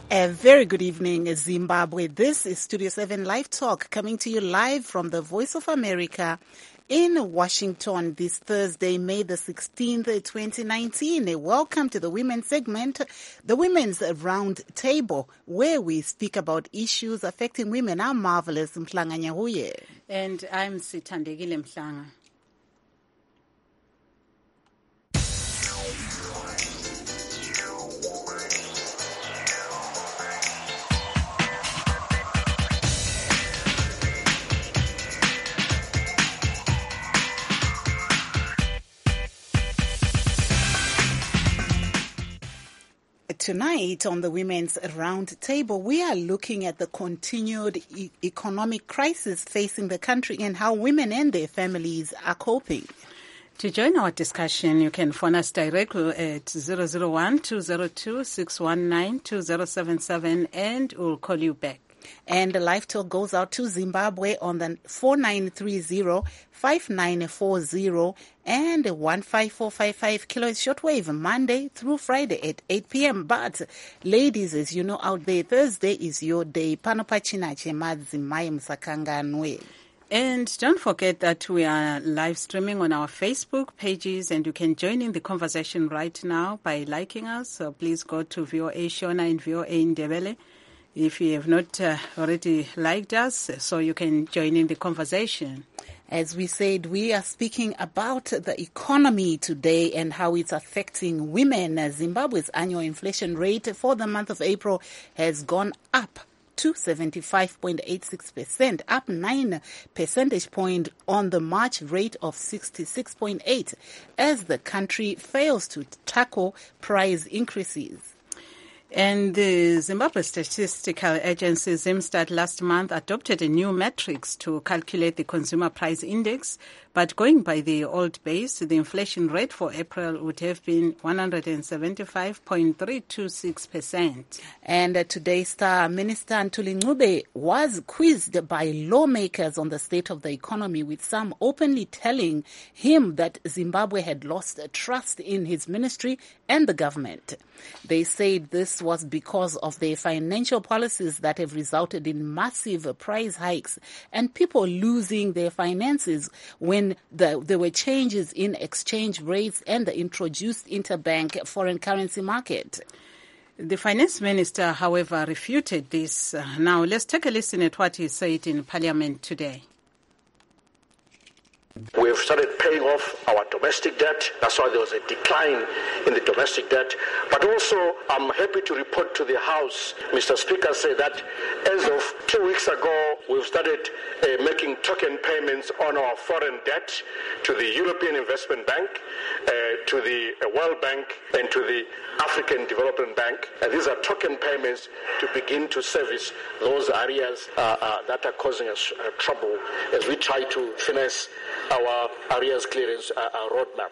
A very good evening, Zimbabwe. This is Studio 7 Live Talk, coming to you live from the Voice of America in Washington this Thursday, May the 16th, 2019. Welcome to the women's segment, the Women's Round Table, where we speak about issues affecting women. I'm Marvelous Mhlanga Nyahuye. And I'm Sithandekile Mhlanga. Tonight on the Women's Round Table, we are looking at the continued economic crisis facing the country and how women and their families are coping. To join our discussion, you can phone us directly at 001-202-619-2077 and we'll call you back. And the live talk goes out to Zimbabwe on the 4930-5940 and 15455 kilohertz shortwave Monday through Friday at 8 p.m. But ladies, as you know out there, Thursday is your day. Panopachinache madzimai msakanganwe. And don't forget that we are live streaming on our Facebook pages and you can join in the conversation right now by liking us. So please go to VOA Shona and VOA Ndebele if you have not already liked us, so you can join in the conversation. As we said, we are speaking about the economy today and how it's affecting women. Zimbabwe's annual inflation rate for the month of April has gone up to 75.86%, up 9 percentage points on the March rate of 66.8%, as the country fails to tackle price increases. And the Zimbabwe Statistical Agency, ZimStat, last month adopted a new metrics to calculate the consumer price index. But going by the old base, the inflation rate for April would have been 175.326%. And today's Star Minister Ntuli Ncube was quizzed by lawmakers on the state of the economy, with some openly telling him that Zimbabwe had lost trust in his ministry and the government. They said this was because of their financial policies that have resulted in massive price hikes and people losing their finances when there were changes in exchange rates and the introduced interbank foreign currency market. The finance minister, however, refuted this. Now, let's take a listen at what he said in Parliament today. We have started paying off our domestic debt. That's why there was a decline in the domestic debt. But also, I'm happy to report to the House, Mr. Speaker, said that as of 2 weeks ago, we've started making token payments on our foreign debt to the European Investment Bank, to the World Bank, and to the African Development Bank. And these are token payments to begin to service those areas that are causing us trouble as we try to finesse our arrears clearance roadmap.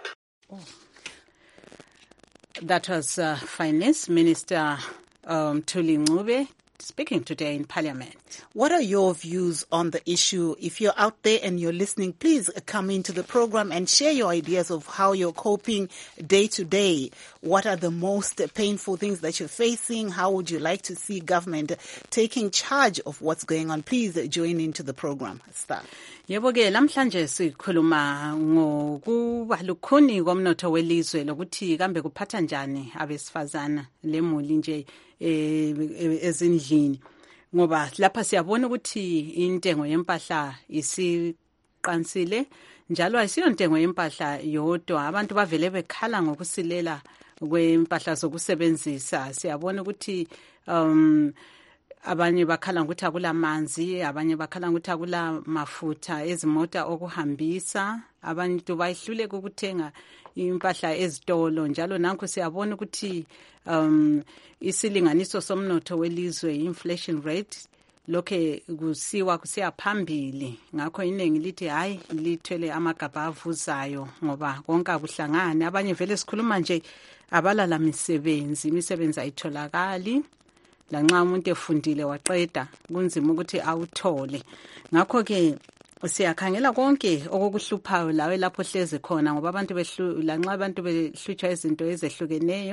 That was Finance Minister Ntuli Ncube speaking today in Parliament. What are your views on the issue? If you're out there and you're listening, please come into the program and share your ideas of how you're coping day to day. What are the most painful things that you're facing? How would you like to see government taking charge of what's going on? Please join into the program. Start. Yebo ke lamhlanje sikhuluma ngokuba lukhuni komnotho welizwe lokuthi kambe kuphatha njani abesifazana lemuli nje ezindlini, ngoba lapha siyabona ukuthi intengo yempahla isiqansile, njalo ayisiyo intengo yempahla yodwa. Abantu bavele bekhala ngokusilela kwempahla zokusebenzisa. Siyabona ukuthi abanye bakhala ukuthi akula manzi, abanye bakhala ukuthi akula mafutha ezimota okuhambisa, abantu bayihluleka ukuthenga impahla ezitolo. Njalo nanku siyabona ukuthi isilinganiso somnotho welizwe, inflation rate, lokhe kusiya phambili. Ngakho iningi lithi hayi lithwele amagaba avuzayo ngoba konke akuhlangane. Abanye vele sikhuluma nje abalala imisebenzi ayitholakali. Lanxa umuntu efundile waqeda kunzima ukuthi awuthole. Ngakho ke siyakhangela konke okukuhluphayo lawe lapho hleze khona, ngoba lanxa abantu behlutshwa izinto ezehlukeneyo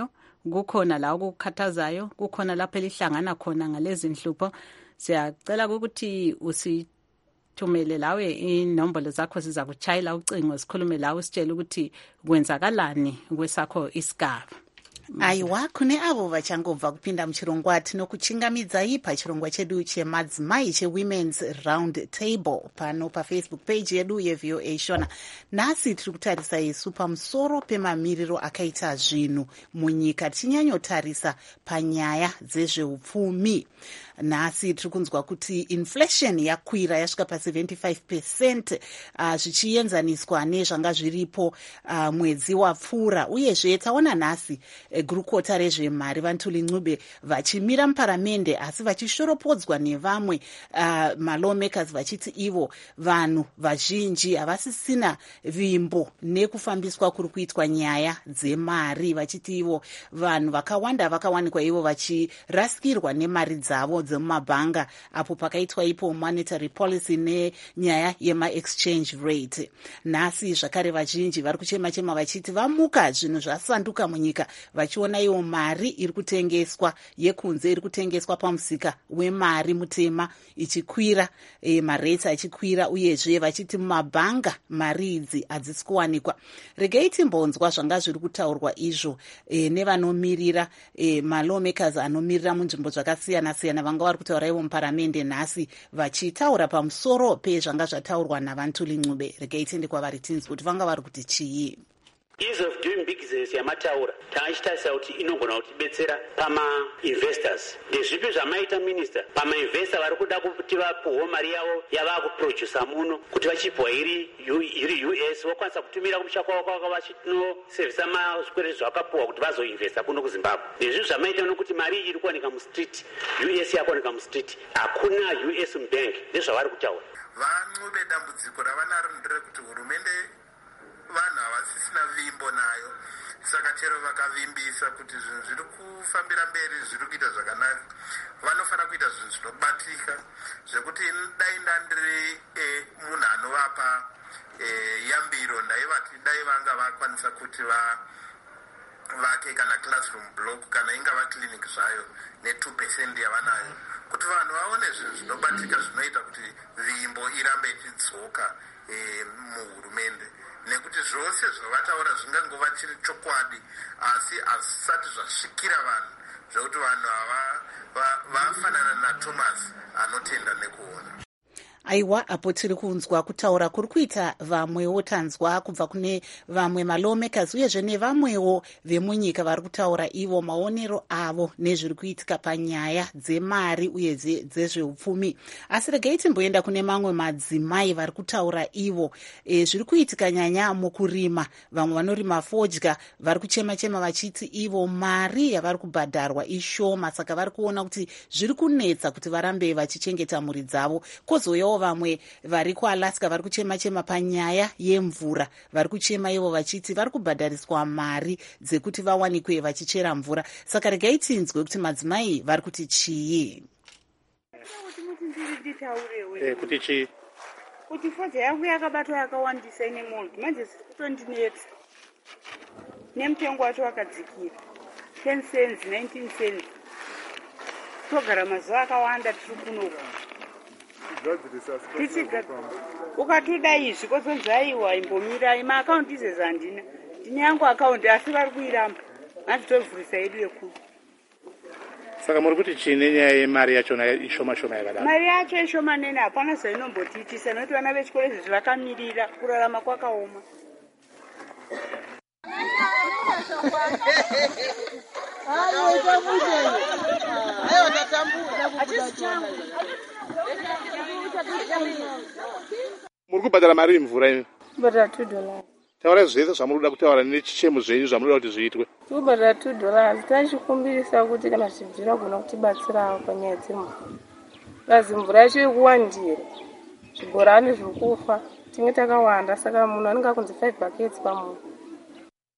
kukhona la ukukhathazayo, kukhona lapho elihlangana khona ngalezi nhlupho. Siyacela ukuthi usithumele lawe inombolo zakho, siza kuchayela ucingo sikhulume lawe sitshele ukuthi kwenzakalani kwesakho isigaba. Aiwa, kune avo vachangobva kupinda muchirongwa tinokuchingamidzai pachirongwa chedu chemadzimai chewomen's round table pano pafacebook page yedu yeVOA Shona. Nhasi tiri kutarisa isu pamusoro pemamiriro akaita zvinhu munyika, tichinyanyotarisa panyaya dzezveupfumi. Nhasi tiri kunzwa kuti inflation yakwira yasvika pa 75% zvichienzaniswa nezvanga zviripo mwedzi wapfuura. Uyezve taona nhasi gurukota rezvemari Vantuli Ncube vachimira muparamende asi vachishoropodzwa nevamwe malawmakers vachiti ivo vanhu vazhinji havasisina vimbo nekufambiswa kuri kuitwa nyaya dzemari, vachiti ivo vanhu vakawanda vakawanikwa ivo vachirasikirwa nemari dzavo dzemumabhanga apo pakaitwa ipo monetary policy nenyaya yema-exchange rate. Nhasi zvakare vazhinji vari kuchema-chema vachiti vamuka zvinhu zvasanduka munyika, vachiona iwo mari iri kutengeswa yekunze iri kutengeswa pamusika wemari mutema ichikwira, marate achikwira, uyezve vachiti mumabhanga mari idzi hadzisi kuwanikwa. Regei timbonzwa zvanga zviri kutaurwa izvo nevanomirira malawmakers anomirira munzvimbo zvakasiyana-siyana vanga vari kutaura ivo muparamende nhasi vachitaura pamusoro pezvanga zvataurwa naVantuli Ncube. Regei tiende kwavari tinzwi kuti vanga vari kuti chii. Ease of doing business yamataura taachitarisa kuti inogona kutibetsera pama-investors. Ndezvipi zvamaita minister pama-investor vari kuda kuti vapuhwa mari yavo yavakuprodusa muno kuti vachibva iri US vokwanisa kutumira kumusha kwavo kwaka vachitosevhisa mazvikwereti zvakapuhwa kuti vazoinvesta kuno kuZimbabwe. Ndezvipi zvamaita nokuti mari iri kuwanika mustreet, US yakuwanika mustreet, hakuna US mubank. Ndezvavari kutaura. VaNcube dambudziko ravanaro nderekuti hurumende vanhu havasisina vimbo nayo, saka chero vakavimbisa kuti zvinhu zviri kufambira mberi zviri kuita zvakanaka, vanofanira kuita zvinhu zvinobatika zvekuti dai ndandiri munhu anovapa yambiro ndaivati dai vanga vakwanisa kuti vake kana classroom block kana ingava clinic zvayo ne2% yavanayo, kuti vanhu vaone zvinhu zvinobatika zvinoita kuti vimbo irambe ichidzoka muhurumende, nekuti zvose zvavataura zvingangova chiri chokwadi asi hazvisati zvasvikira vanhu zvekuti vanhu vafanana naThomas anotenda nekuona. Aiwa, apo tiri kunzwa kutaura kuri kuita vamwewo tanzwa kubva kune vamwe malawmakers uyezve nevamwewo vemunyika vari kutaura ivo maonero avo nezviri kuitika panyaya dzemari uye dzezveupfumi. Asi regei timboenda kune mamwe madzimai vari kutaura ivo zviri kuitika nyanya mukurima. Vamwe vanorima fodya vari kuchema-chema vachiti ivo mari yavari kubhadharwa ishoma, saka vari kuona kuti zviri kunetsa kuti varambe vachichengeta mhuri dzavo. Kozouyawo vamwe vari kuAlaska vari kuchema-chema panyaya yemvura, vari kuchema ivo vachiti vari kubhadhariswa mari dzekuti vawanikwe vachichera mvura. Saka regai tinzwe kuti madzimai vari kuti chii. Kuti chii? Kuti fodya yangu yakabatwa yakawandisa ine mold, manje kutondinetsa nemutengo wacho wakadzikira 10 cents 19 cents. Togara mazuva akawanda tiri kunoku ukatoda izvi kozonzi aiwa imbomirai maakaunti izvezvo handina, ndine yangu akaunti asi vari kuiramba, handitovhurisa yedu yekuru. Saka muri kuti chii nenyaya yemari yachona ishoma-shoma yakadaro? Mari yacho ishoma nene hapana zvainombotitisa nokuti vana vechikoro izvi vakamirira kurarama kwakaoma. Muri kubhadhara mari imvura ino? Kubhadhara $2. Taura zvese zvamuri kuda kutaura nechichemo zvenyu zvamunoda kuti zviitwe. Kubhadhara $2 tachikumbirisa kuti kana zvigona kutibatsirawo panyaya dzemvura. Kazi mvura yacho ikuwandira, zvibhorani zviri kufa, tinge takawanda, saka munhu anenge akunzi 5 buckets pamunhu.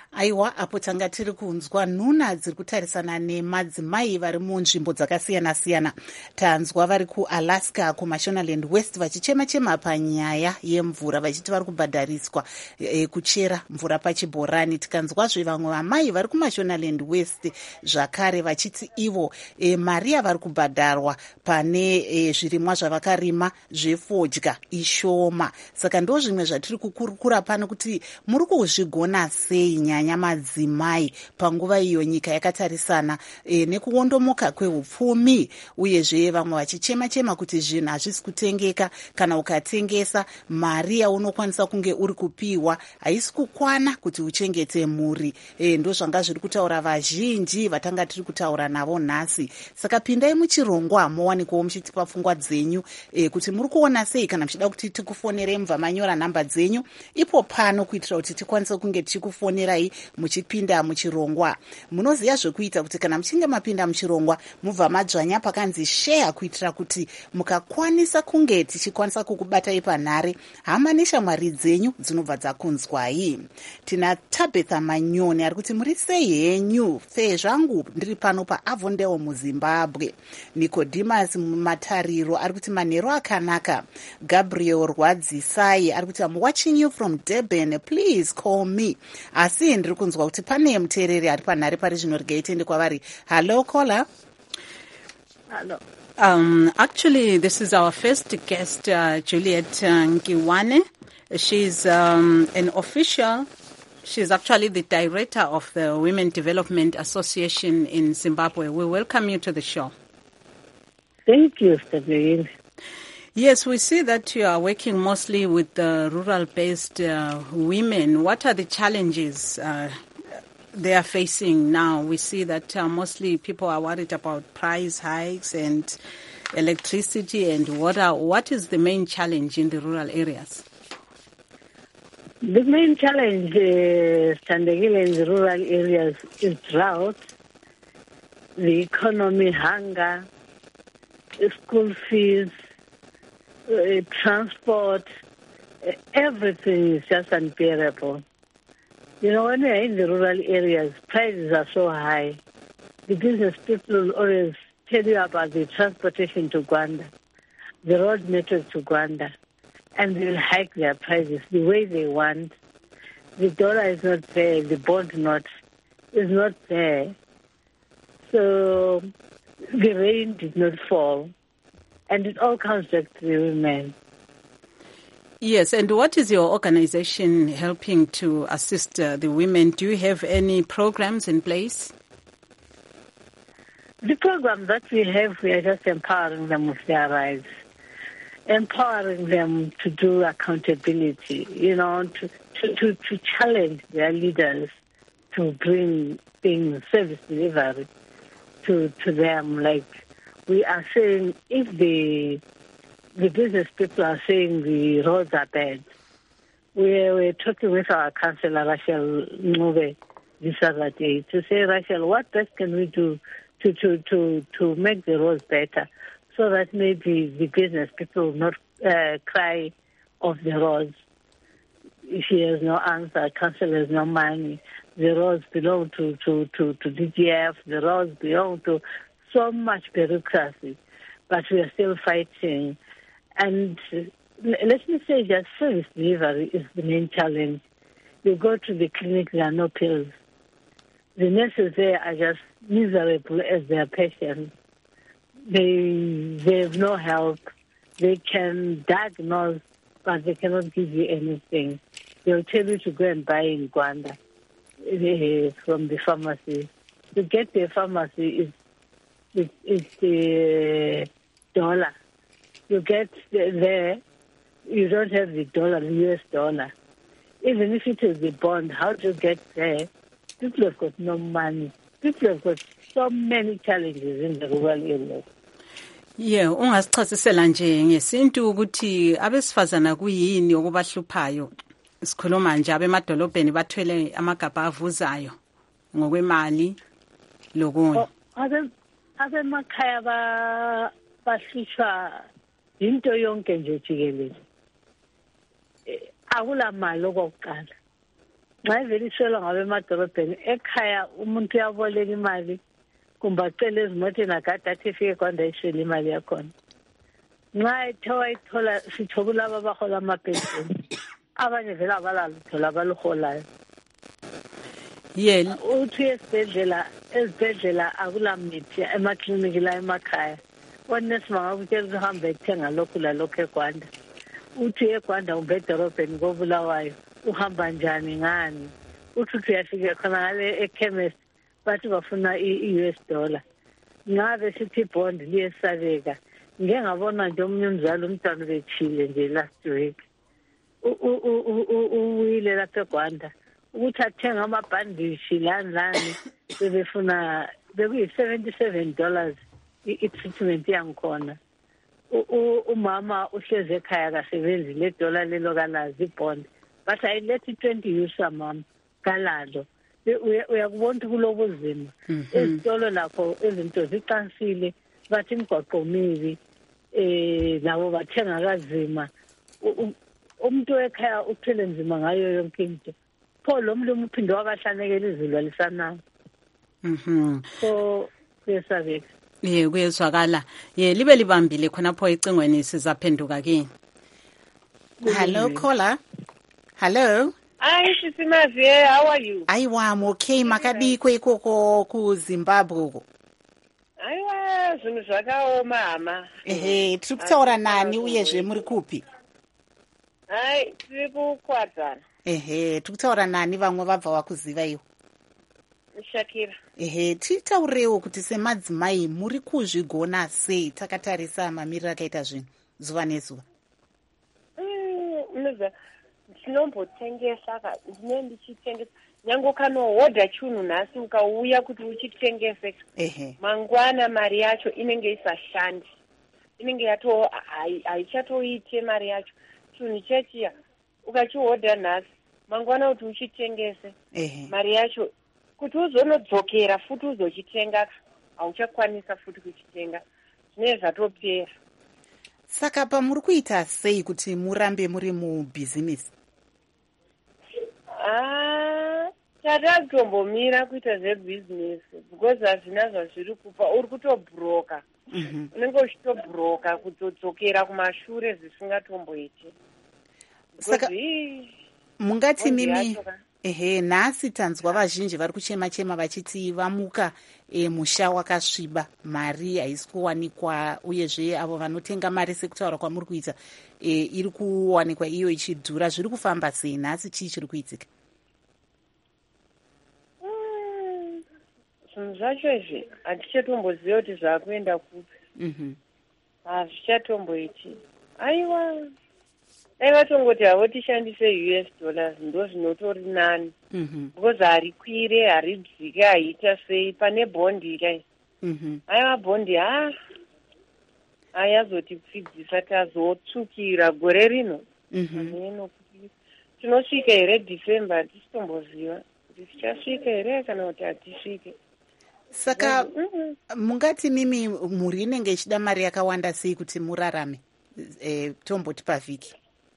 Aiwa, apo tanga tiri kunzwa nhuna dziri kutarisana nemadzimai vari munzvimbo dzakasiyana-siyana. Tanzwa vari kuAlaska kuMashonaland West vachichema-chema panyaya yemvura vachiti vari kubhadhariswa kuchera mvura pachibhorani. Tikanzwazve vamwe vamai vari kuMashonaland West zvakare vachiti ivo mari yavari kubhadharwa pane zvirimwa zvavakarima zvefodya ishoma. Saka ndo zvimwe zvatiri kukurukura pano kuti muri kuzvigona sei nyaya madzimai panguva iyo nyika yakatarisana nekuondomoka kwehupfumi, uyezve vamwe vachichema-chema kuti zvinhu hazvisi kutengeka. Kana ukatengesa mari yaunokwanisa kunge uri kupiwa haisi kukwana kuti uchengete mhuri. Ndo zvanga zviri kutaura vazhinji vatanga tiri kutaura navo nhasi. Saka pindai muchirongwa mowanikwawo muchitipa pfungwa dzenyu kuti muri kuona sei. Kana muchida kuti tikufonere mubva manyora nhamba dzenyu ipo pano kuitira kuti tikwanise kunge tichikufonerai muchipinda muchirongwa. Munoziva zvekuita kuti kana muchinge mapinda muchirongwa mubva madzvanya pakanzi share kuitira kuti mukakwanisa kunge tichikwanisa kukubatai panhare hama neshamwari dzenyu dzinobva dzakunzwai. Tina Tabitha Manyoni ari kuti muri sei henyu fe zvangu ndiri pano paAvondale muZimbabwe. Nicodemus Matariro ari kuti manheru akanaka. Gabriel Rwadzisai ari kuti I'm watching you from Durban, please call me. Asi ndiri kunzwa kuti pane muteereri ari panhare pari zvino regai tiende kwavari. Hello caller. Hello. Actually, this is our first guest, Juliet Nkiwane. She's an official. She's actually the director of the Women Development Association in Zimbabwe. We welcome you to the show. Thank you, Stephanie. Yes, we see that you are working mostly with the rural-based women. What are the challenges they are facing now? We see that mostly people are worried about price hikes and electricity and water. What is the main challenge in the rural areas? The main challenge, Standegile, in the rural areas is drought, the economy, hunger, school fees, transport, everything is just unbearable. You know, when you're in the rural areas, prices are so high. The business people always tell you about the transportation to Gwanda, the road network to Gwanda, and they'll hike their prices the way they want. The dollar is not there, the bond note is not there. So the rain did not fall. And it all comes back to the women. Yes, and what is your organization helping to assist the women? Do you have any programs in place? The program that we have, we are just empowering them with their rights, empowering them to do accountability, you know, to challenge their leaders to bring things, service delivery to them. Like we are saying, if the business people are saying the roads are bad, we're talking with our councillor, Rachel Ncube, this other day, to say, Rachel, what best can we do to make the roads better so that maybe the business people will not cry off the roads. If he has no answer, council has no money, the roads belong to DGF, the roads belong to so much bureaucracy, but we are still fighting. And let me say just service delivery is the main challenge. You go to the clinic, there are no pills. The nurses there are just miserable as their patients. They have no help. They can diagnose, but they cannot give you anything. They'll tell you to go and buy in Gwanda from the pharmacy. To get the pharmacy it's the dollar. You get there, you don't have the dollar, the US dollar. Even if it is the bond, how to get there? People have got no money. People have got so many challenges in the rural areas. Yeah, ungasichasisela nje ngesintu ukuthi abesifazana kuyini okubahluphayo. Sikhuluma nje abemadolobheni bathwele amagabha avuzayo ngokwemali lokunye. Abemakhaya bahlutshwa into yonke nje jikelele. Akula mali okokuqala. nxa ivele iswelwa ngabemadorobheni ekhaya umuntu uyaboleka imali kumbe acele ezimoteni agade athi efike kwanda iswele imali yakhona. Nxa ethe wayithola sitsho kulaba abahola amapensiyoni abanye vele abalalutho labaluholayo. Uthi ezibhedlela akulamithi emakliniki la emakhaya. Onesi bangakutshela ukuthi uhambe ethenga lokhu lalokhu eGwanda. Uthi eGwanda umbe edorobheni koBulawayo uhamba njani ngani? Uthi uyafika khona ngale ekhemesi bathi bafuna i-US dollar. Ngabe sithi bond liyesabeka. Ngeke ngabona nje omunye umzali umntwana bechile nje last week. Uyile lapha eGwanda ukuthi athenga amabhandishi lani bebefuna bekuyi$77 i-treatment yangikhona. Umama uhleze ekhaya kasebenzi le dollar lelo kalazi ibond. But ayilethi 20 usa mama kalalo. Uyakubona ukuthi kulobuzima. Ezitolo lapho izinto ziqansile bathi imigwaqo mibi labo bathenga kazima. Umuntu ekhaya uthele nzima ngayo yonke into. Pho lo mlumo uphinde wabahlanekela izulu lisananga. So kuyesabeka. Kuyezwakala. Libe libambile khonapho ecingweni sizaphenduka kini. Hello caller. Hello. Hi Sisimazie, how are you? I'm okay. Makadiko ikoko ku Zimbabwe. Aiwa, zvinhu zvakaoma mama. Tiri kutaura nani uyezve muri kupi? Hai, tiri kukwadzana. Tiri kutaura nani vamwe vabva vakuziva iwo? Shakira. Titaurewo kuti semadzimai muri kuzvigona sei takatarisa mamiriro akaita zvinhu zuva nezuva? Ndinombotengesa ndine ndichitengesa nyange ukanohodha chinhu nhasi ukauya kuti uchitengese mangwana mari yacho inenge isashandi, inenge haichatoite mari yacho. Chinhu chechiya ukachihodha nhasi mangwana kuti uchitengese mari yacho kuti uzonodzokera futi uzochitenga hauchakwanisa futi kuchitenga, zvinenge zvatopera. Saka pamuri kuita sei kuti murambe muri mubhizinesi? Tatatombomira kuita zvebhizinesi because hazvina zvazviri kupa. Uri kutobhuroka, unenge uchitobhuroka kutodzokera kumashure zvisingatomboiti. Saka mungati mimi nhasi tanzwa vazhinji vari kuchema vachiti vamuka musha wakasviba, mari haisi kuwanikwa, uyezve avo vanotenga mari sekutaura kwamuri kuita iri kuwanikwa iyo ichidhura. Zviri kufamba sei nhasi? chii chiri kuitika? Zvinhu zvacho izvi hatichatomboziva kuti zvaakuenda kupi. Hazvichatomboiti. Aiwa, dai vatongoti havo tishandise US dollars ndo zvinotori nani. Because harikwire haridzike haita sei pane bondi kai. Aiwa bondi hayazotipfidzisa tazotsukira gore rino. Tinosvika here December hatisitomboziva kuti tichasvika here kana kuti hatisvike. Saka mungati mimi mhuri inenge ichida mari yakawanda sei kuti murarame tomboti pavhiki?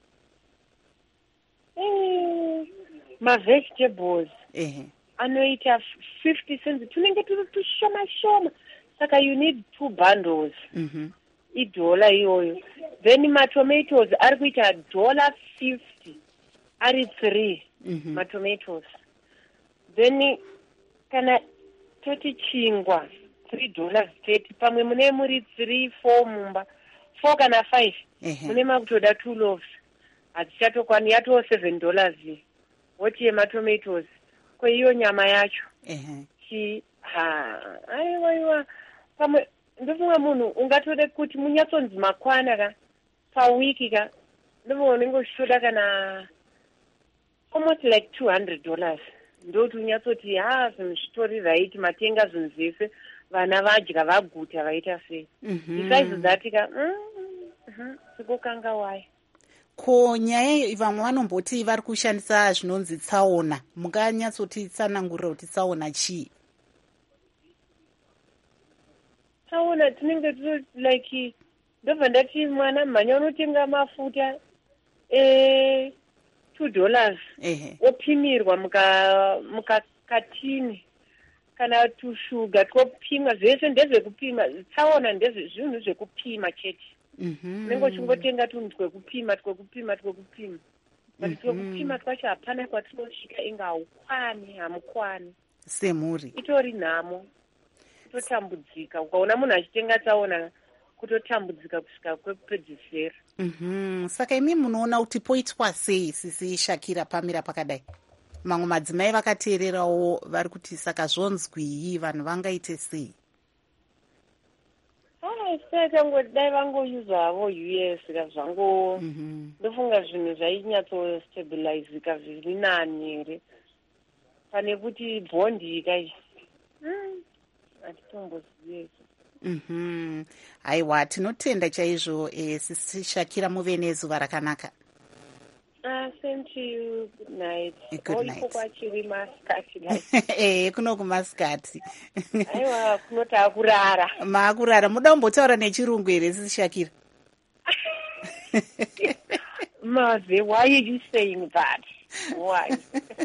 Mavegetables anoita 50 cents, tunenge turi tushoma shoma, saka you need 2 bundles idola iyoyo. Then matomatoes ari kuita $50 ari 3 matomatoes. Then kana toti chingwa $3.30, pamwe mune muri 3-4 mumba 4 kana 5 mune makutoda 2 loaves. Hatichatokwani yato $7 woti yematomatoes kweiyo nyama yacho. Aiwa pamwe ndofunga munhu ungatode kuti munyatsonzi makwana ka pawiki ka ndofunga unenge uchitoda kana almost like $200 ndoti unyatsoti zvinhu zvitori right, matenga zvinhu zvese, vana vadya vaguta vaita sei. Besides that ka sikokanga wai. Ko nyaya vamwe vanomboti vari kushandisa zvinonzi tsaona, munganyatsoti tsanangurira kuti tsaona chii? Tsaona tinenge tiri like ndobva ndati mwana mhanya unotenga mafuta $2 opimirwa mukatini kana tushuga twopimwa zvese ndezvekupima tsaona ndezvinhu zvekupima chete nengo chingotenga tunhu twekupima but twekupima twacho hapana kwatinosvika inga hamukwani semhuri itori nhamo totambudzika ukaona munhu achitenga tsaona kutotambudzika kusvika kwekupedzisira saka imi munoona kuti poitwa sei sisi Shakira pamira pakadai mamwe madzimai vakateererawo vari kuti saka zvonzwii vanhu vangaite sei dai vangoyuza havo US kazvango ndofunga zvinhu zvainyatso-stabilizika zviri nani here pane kuti bhondi kai hatitombozive aiwa tinotenda chaizvo sisi Shakira muve nezuva rakanaka. Same to you. Good night. Good night. Kuno kumasikati. Aiwa kunota kurara. Maakurara muda kumbotaura nechirungu here sisi Shakira? Maze, why are you saying that? Why?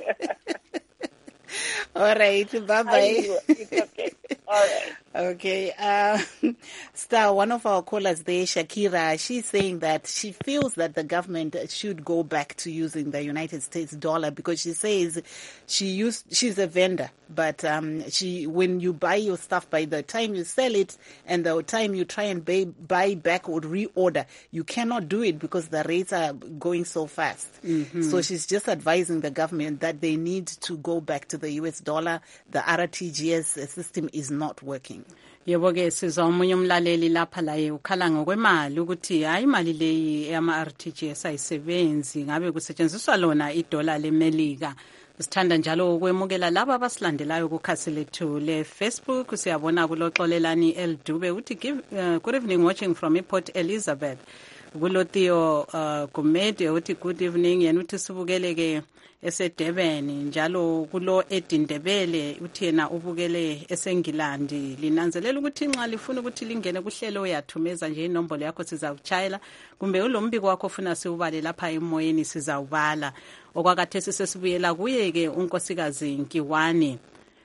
All right, bye-bye. It's okay. All right. Okay. Star, one of our callers there, Shakira, she's saying that she feels that the government should go back to using the United States dollar because she says she's a vendor, but when you buy your stuff, by the time you sell it and the time you try and buy back or reorder, you cannot do it because the rates are going so fast. So she's just advising the government that they need to go back to the US dollar. The RTGS system is not working. Yebo-ke sizwa omunye umlaleli lapha laye ukhala ngokwemali ukuthi hayi imali leyi ama-RTGS ayisebenzi ngabe kusetshenziswa lona idola lemelika. Sithanda njalo ukwemukela laba abasilandelayo kukhasi lethu le-Facebook. Siyabona kuloxolelani Eldube uthi good evening, watching from Port Elizabeth. Kulothio Gumede uthi good evening yena uthi sibukeleke esedebeni njalo kulo Edindebele uthi yena ubukele esengilandi. Linanzelela ukuthi nxa lifuna ukuthi lingene kuhlelo uyathumeza nje inombolo yakho sizawutshayela kumbe ulombiko wakho ufuna siubale lapha emoyeni sizawubala. Okwakathe sisesibuyela kuye ke unkosikazi Nkiwane.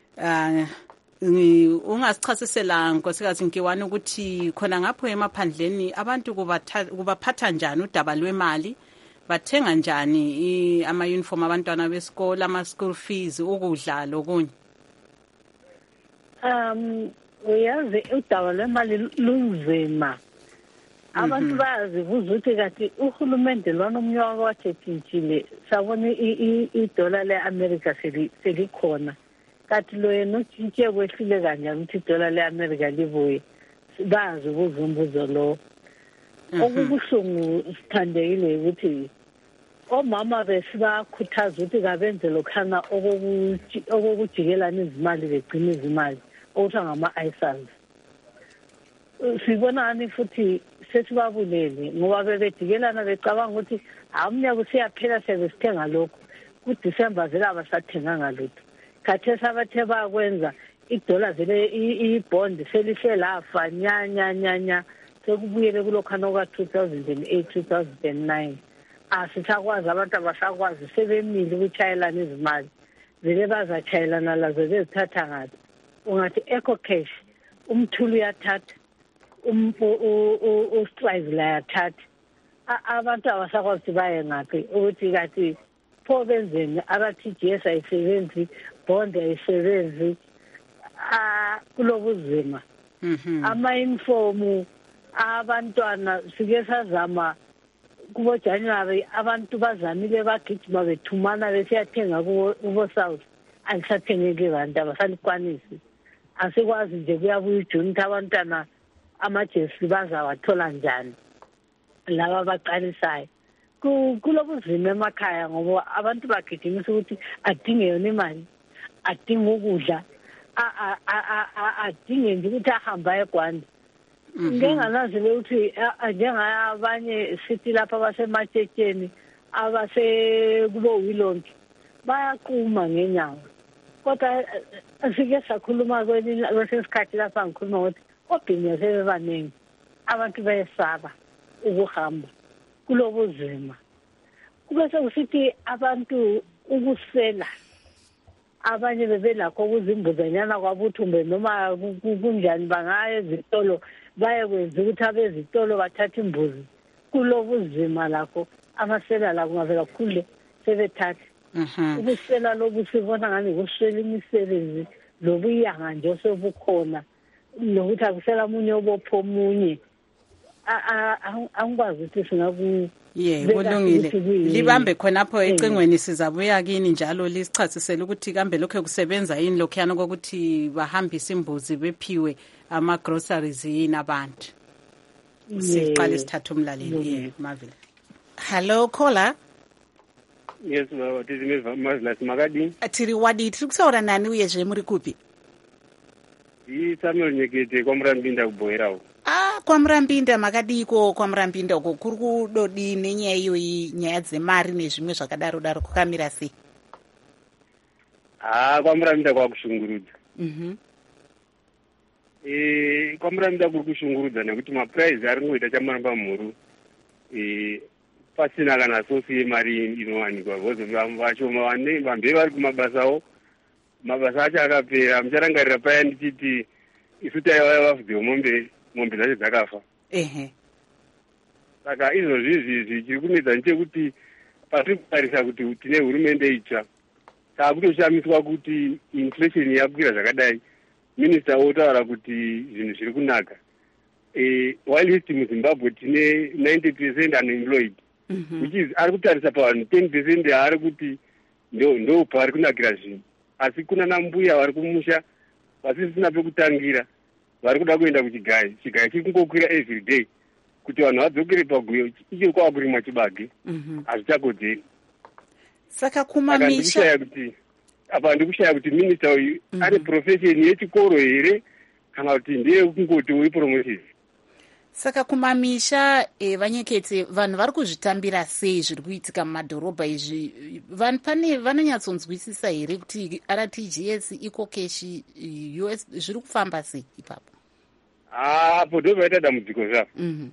Ungasichasisela nkosikazi Nkiwane ukuthi khona ngapho emaphandleni abantu kubaphatha njani udaba lwemali, bathenga njani ama-uniform abantwana besikole, ama-school fees, ukudla lokunye? Uyazi udaba lwemali lunzima. Abantu bayazibuza ukuthi kathi uhulumende lwana umnyaka wathetshintshile sabona idola le-America selikhona. Kathi lo yena utshintshe kwehlile kanjani ukuthi idola le-America libuye bazi ubuzumbuzo lo. Okubuhlungu sithandekile ukuthi omama besibakhuthaza ukuthi kabenze lokhana okokujikelana izimali begcina izimali okuthiwa ngama-ISAs. Sibonani futhi sesibabulele ngoba bebejikelana becabanga ukuthi umnyaka usiyaphela sebesithenga lokhu kuDisemba vele abasathenganga lutho. Khathesi abathe bakwenza idola vele ibond selihle lafa nyanya sekubuyele kulokhana oka-2008 2009. Asisakwazi abantu abasakwazi sebemile ukutshayelana izimali vele bazatshayelana lazo bezithatha ngathi ungathi eco cash umthulu uyathatha ustrive la yathatha abantu abasakwazi ukuthi baye ngaphi ukuthi kathi pho benzeni RTGS ayisebenzi bond ayisebenzi kulobuzima ama-uniform abantwana sike sazama kubo January abantu bazamile bagijima bethumana besiyathenga kubo South alisathengeki abantu abasalikwanisi asikwazi nje kuyabuya uJune ukuthi abantwana amajesi bazawathola njani laba abaqalisayo kulobuzima emakhaya ngoba abantu bagijimisa ukuthi adinge yona imali adinge ukudla adinge nje ukuthi ahamba eGwanda. Ngenganazi ukuthi njengabanye sithi lapha abasematshetshen abase kubo Wilonke bayaquma ngenyawo kodwa sike sakhuluma kwesikhathi lapha ngikhuluma ukuthi obhinya sebebaningi abantu bayesaba ukuhamba kulobuzima Kube sekusithi abantu ukusela abanye bebelakho ukuzimbuzanyana kwabuthumbe noma kunjani bangaya ezitolo bayekwenza ukuthi abezitolo bathathe imbuzi kulobuzima lakho amasela la kungavela kukhule sebethatha ubusela lobu sibona ngani kuswela imisebenzi lobuyanga nje osobukhona nokuthi akusela munye obopho omunye angikwazi ukuthi singaku kulungile libambe khonapho ecingweni sizabuya kini njalo lisichasisele ukuthi kambe lokho kusebenza yini lokhuyana kokuthi bahambise imbuzi bephiwe ama-groceries yini abantu siqale sithathe umlaleli Marvel. Hello caller. Yes baba tizimeva Marvelous Makadi. Tiri wadi tiri kusaura nani uyezve muri kupi? Samuel Nyekete kwaMurambinda kuBhoerawo. KwaMurambinda makadiko kwaMurambinda uko kuri kudodi nenyaya iyoyi nyaya dzemari nezvimwe zvakadaro daro kukamira sei? KwaMurambinda kwakushungurudza. KwaMurambinda kuri kushungurudza nekuti mapuraizi ari ngoita chamaramba mhuru pasina kana sosi yemari inowanikwa because vashoma vambe vari kumabasawo mabasa acho akapera. Mucharangarira paya ndichiti isu taiwaya vafudzewo mombe dzacho dzakafa. Saka izvozvi chiri kunetsa ndechekuti patiri kutarisa kuti tine hurumende itsva taakutoshamiswa kuti inflation yakwira zvakadai. Minista otaura kuti zvinhu zviri kunaka. Whilst muZimbabwe tine 90% unemployed, which is ari kutarisa pavanhu 10% ari kuti ndo pavari kunakira zvinhu. Asi kuna nambuya vari kumusha vasisina pekutangira vari kuda kuenda kuchigayi. Chigayi chiri kungokwira every day kuti vanhu vadzokere paguyo icho kwava kurimwa chibage hazvichakodzeri. Saka kumamisha apa ndikushaya kuti minista uyu ane profession yechikoro here kana kuti ndeye kungoti wepromotion. Saka kumamisha Vanyekete vanhu vari kuzvitambira sei zviri kuitika mumadhorobha izvi? Pane vanonyatsonzwisisa here kuti RTGS iko keshi US zviri kufamba sei ipapo? Apo ndo vaita dambudziko zvavo.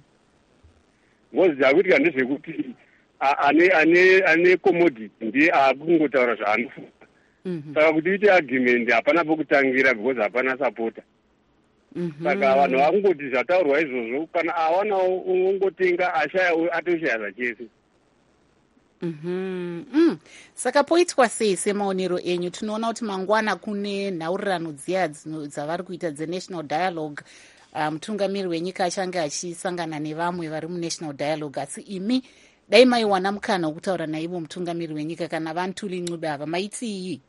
Ngozi akuitika ndezvekuti ane commodity ndiye akungotaura zvaanofunga. Saka kuti ite argument hapana pokutangira because hapana supporter. Saka vanhu vakungoti zvataurwa izvozvo kana awanawo ungotenga ashaya atoshaya zvachese. Saka poitwa sei semaonero enyu? Tinoona kuti mangwana kune nhaurirano dziya dzavari kuita dzenational dialogue. Mutungamiri wenyika achange achisangana nevamwe vari munational dialogue, asi imi dai maiwana mukana wokutaura naivo mutungamiri wenyika kana vaNtuli Ncube ava maitii?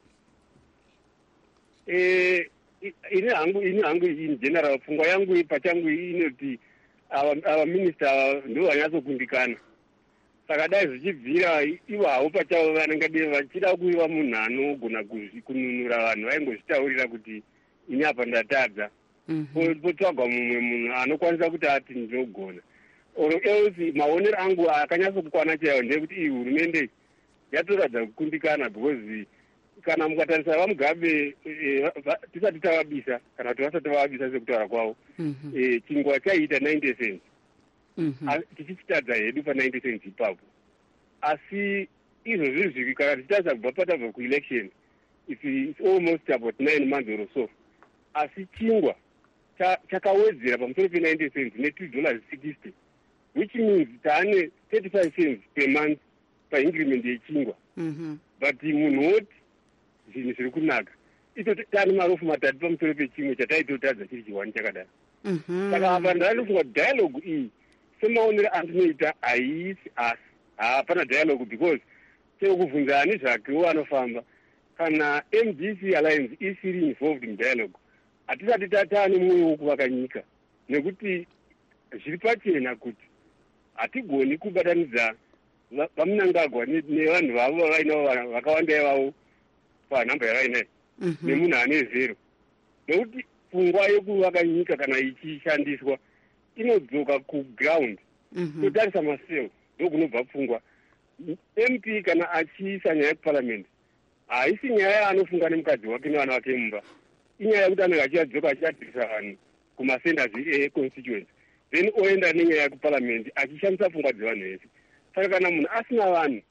Ini hangu in general pfungwa yangu pachangu inoti ava minista ndo vanyatsokundikana. Saka dai zvichibvira ivo havo pachavo vanenge vachida kuiva munhu anogona kununura vanhu vaingozvitaurira kuti ini apa ndatadza. Potsvagwa mumwe munhu anokwanisa kuti ati ndinogona. Oro else maonero angu akanyatsokukwana chaiwo ndekuti iyi hurumende yatoradza kukundikana because kana mukatarisa vaMugabe tisati tavabisa kana kuti vasati vavabisa sekutaura kwavo chingwa chaiita 90 cents tichichitadza hedu pa90 cents ipapo. Asi izvozvi kana tichitarisa kubva patabva kuelection it's almost about 9 months or so. Asi chingwa chakawedzera pamusoro pe90 cents ne$2.60, which means taane 35 cents per month paincrement yechingwa. But munhu woti zvinhu zviri kunaka ito tani marofu matatu pamusoro pechimwe chataitotadza chiri chiwani chakadaro. Saka apa ndanofunga dialogue iyi semaonero andinoita haisi asi hapana dialogue because chekubvunza ani zvakewo anofamba kana MDC Alliance isiri involved in dialogue hatisati tatane mwoyo wokuvaka nyika nekuti zviri pachena kuti hatigoni kubatanidza vamunangagwa nevanhu vavo vainawo vakawanda ivavo panhamba yavainayo nemunhu ane zero. Nekuti pfungwa yekuvaka nyika kana ichishandiswa inodzoka kuground. Totarisa maseo ndokunobva pfungwa. MP kana achiisa nyaya kuparliament haisi nyaya anofunga nemukadzi wake nevana vake mumba. Inyaya yekuti anenge achiyadzoka achiadirisa vanhu kumasenders econstituency then oenda nenyaya kuparliament achishandisa pfungwa dzevanhu vese. Saka kana munhu asina vanhu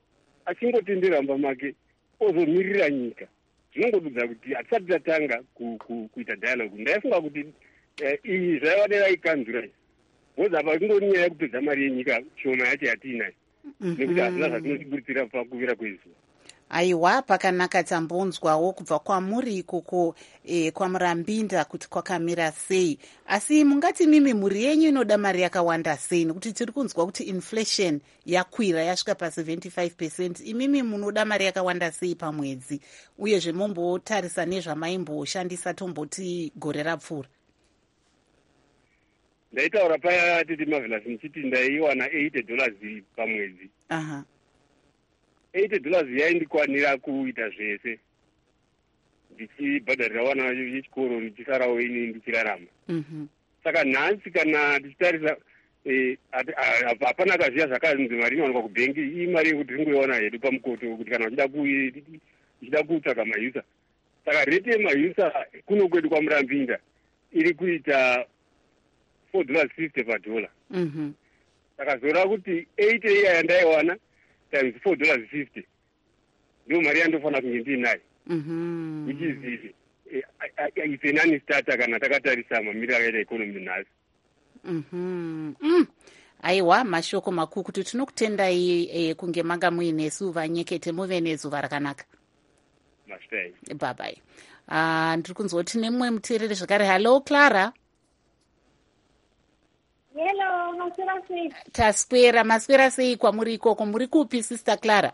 achingotendera mba make ozomirira nyika. Zvinongodudza kuti hatisati tatanga kuita dialogue. Ndaifunga kuti iyi zvaiva nevaikanzura because apa kungori nyaya yekupedza mari yenyika shoma yacho yatiinayo nekuti hazina zvatinotiburitsira pakuvira kwezuva. Aiwa, pakanaka tambonzwawo kubva kwamuri ikoko kwaMurambinda kuti kwakamira sei. Asi mungati mimi mhuri yenyu inoda mari yakawanda sei? Nekuti tiri kunzwa kuti inflation yakwira yasvika pa 75%. Imimi munoda mari yakawanda sei pamwedzi? Uyezve mombotarisa nezvamaimboshandisa tomboti gore rapfuura. Ndaitaura paya titi Marvelous ndichiti ndaiwana $80 pamwedzi. Aha. $80 yaindikwanira kuita zvese. Ndichibhadharira vana vechikoro ndichisarawo ini ndichirarama. Saka nhasi kana tichitarisa hapana kaziya zvakanzi mari inowanikwa kubhengi, iyi mari yekuti tingoiwana hedu pamukoto kuti kana uchida kutsvaga mayusa. Saka rete yemayusa kuno kwedu kwaMurambinda iri kuita $4.50 padola. Saka zora kuti 80 iya yandaiwana times $4.50 ndio mari yandofanira kunge ndiinayo. Which is it's a non-starter kana takatarisa mamiriro akaita economy nhasi. Aiwa, mashoko makuru kuti tinokutendai kunge manga muine zuva nyekete, muve nezuva rakanaka. Mastai. Bye bye. Ndiri kunzwa kuti nemumwe muteereri zvakare. Hello Clara. Hello, maswera sei? Taswera, maswera sei kwamuri ikoko? Muri kupi Sister Clara?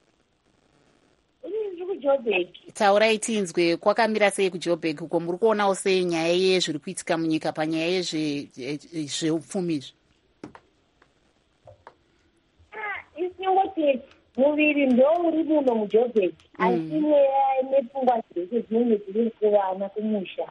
Ndiri kuJoburg. Taurai tinzwe, kwakamira sei kuJoburg uko? Muri kuonawo sei nyaya yezviri kuitika munyika panyaya yezveupfumi izvi? Isingoti muviri ndo uri muno muJoburg, asi nepfungwa dzese dzinenge dziri kuvana kumusha.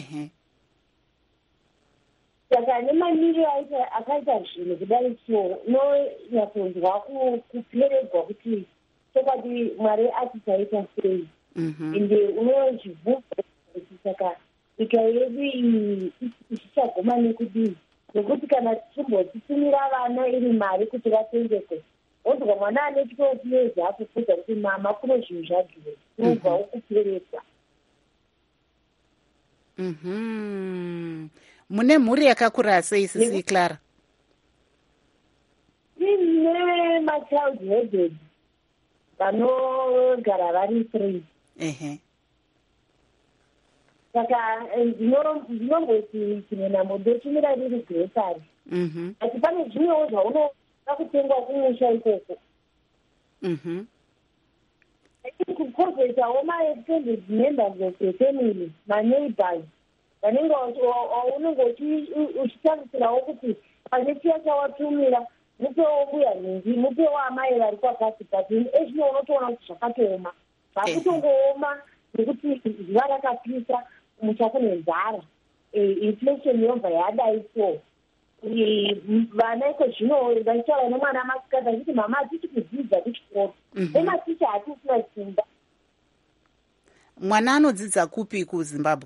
Saka nemaniro akaita zvinhu kudai so unonyatsonzwa kuperegwa kuti chokwadi Mwari atichaita sei. Ende unozvibvunza kuti saka nyika yedu iyi ichichagoma nekudii, nekuti kana tichimbotitumira vana iri mari kuti vatengekwe, wozwa mwana ane 12 years akubvunza kuti mama kuno zvinhu zvadhura, unobvawo kuperekwa. Mune mhuri yakakura sei Sisi Clara? Tine machild headed vanogara vari 3. Saka ndinomboti chimwe namo ndochimira riri grocery. Asi pane zvimwewo zvaunoda kutengwa kumusha ikoko. Kukozetawo ma-extended members of the family, ma-neighbors, vanenge unenge uchitarisirawo kuti pane chiya chawatumira mupewo mbuya nhingi, mupewo amai vari kwakati, but ezvino unotoona kuti zvakatooma. Zvakutongooma nekuti zuva rakapisa, musha kune nzara, inflation yobva yadai so. Vana iko zvino vachitaura nemwana masikati achiti mama hatisi kudzidza kuchikoro, nematicha hatisina simba. Mwana anodzidza kupi kuZimbabwe?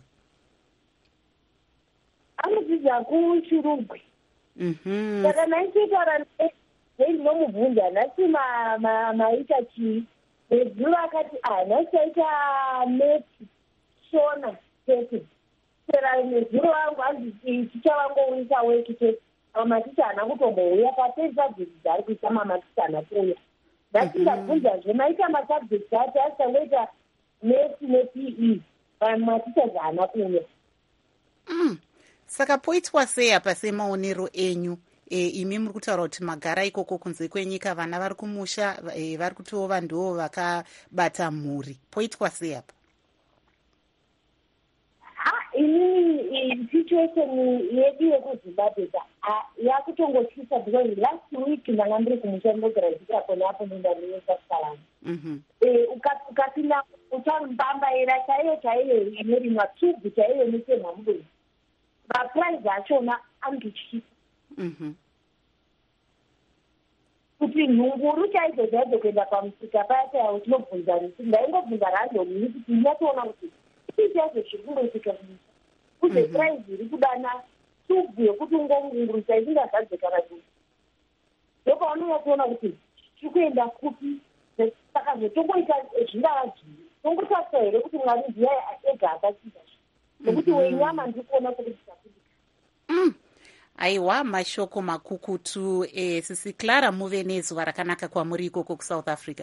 Anodzidza kuChirugwi. Saka naitotaura ndinombobvunza nhasi maita chii, nezuro akati nhasi taita meti shona tete. Sera nezuro vangu hanzi ticha vangouyisa weki tete, maticha hana kutombouya pasabjects ari kuita mamaticha hana kuuya. Nhasi ndabvunzazve maita masabjects ati asitangoita meti nePE, maticha hana kuuya. Saka poitwa sei apa semaonero enyu? Imi muri kutaura kuti magara ikoko kunze kwenyika, vana vari kumusha, vari kutova ndivo vakabata mhuri. Poitwa sei apa? Ini situation yedu yekuZimbabwe yakutongotyisa because last week ndanga ndiri kumusha ndogadzikira kona apo ndindaniyesasikalana. Ukapinda uchambambaira chaiyo inorimwa tubhu chaiyo inotemwa mudomo, mapuraizi achona andotyisa. Kuti nhunguru chaidzo dzaidzo kuenda pamusika paya paya utinobvunza nisi, ndaingobvunza randomi kuti ndinatoona kuti ichaizvo zviri kungoitika kumusha, uye puraizi iri kudana tubhu yokuti ungongurisa isingazadze kana duku. Ndopaunonyatsoona kuti tiri kuenda kupi saka zvetongoita zvingavadzii tongotarisa here kuti mwari ndiye ega akachiita nokuti wenyama ndikuona kuti aiwa mashoko makukutu sisi Clara muve nezuva rakanaka kwamuri ikoko kuSouth Africa.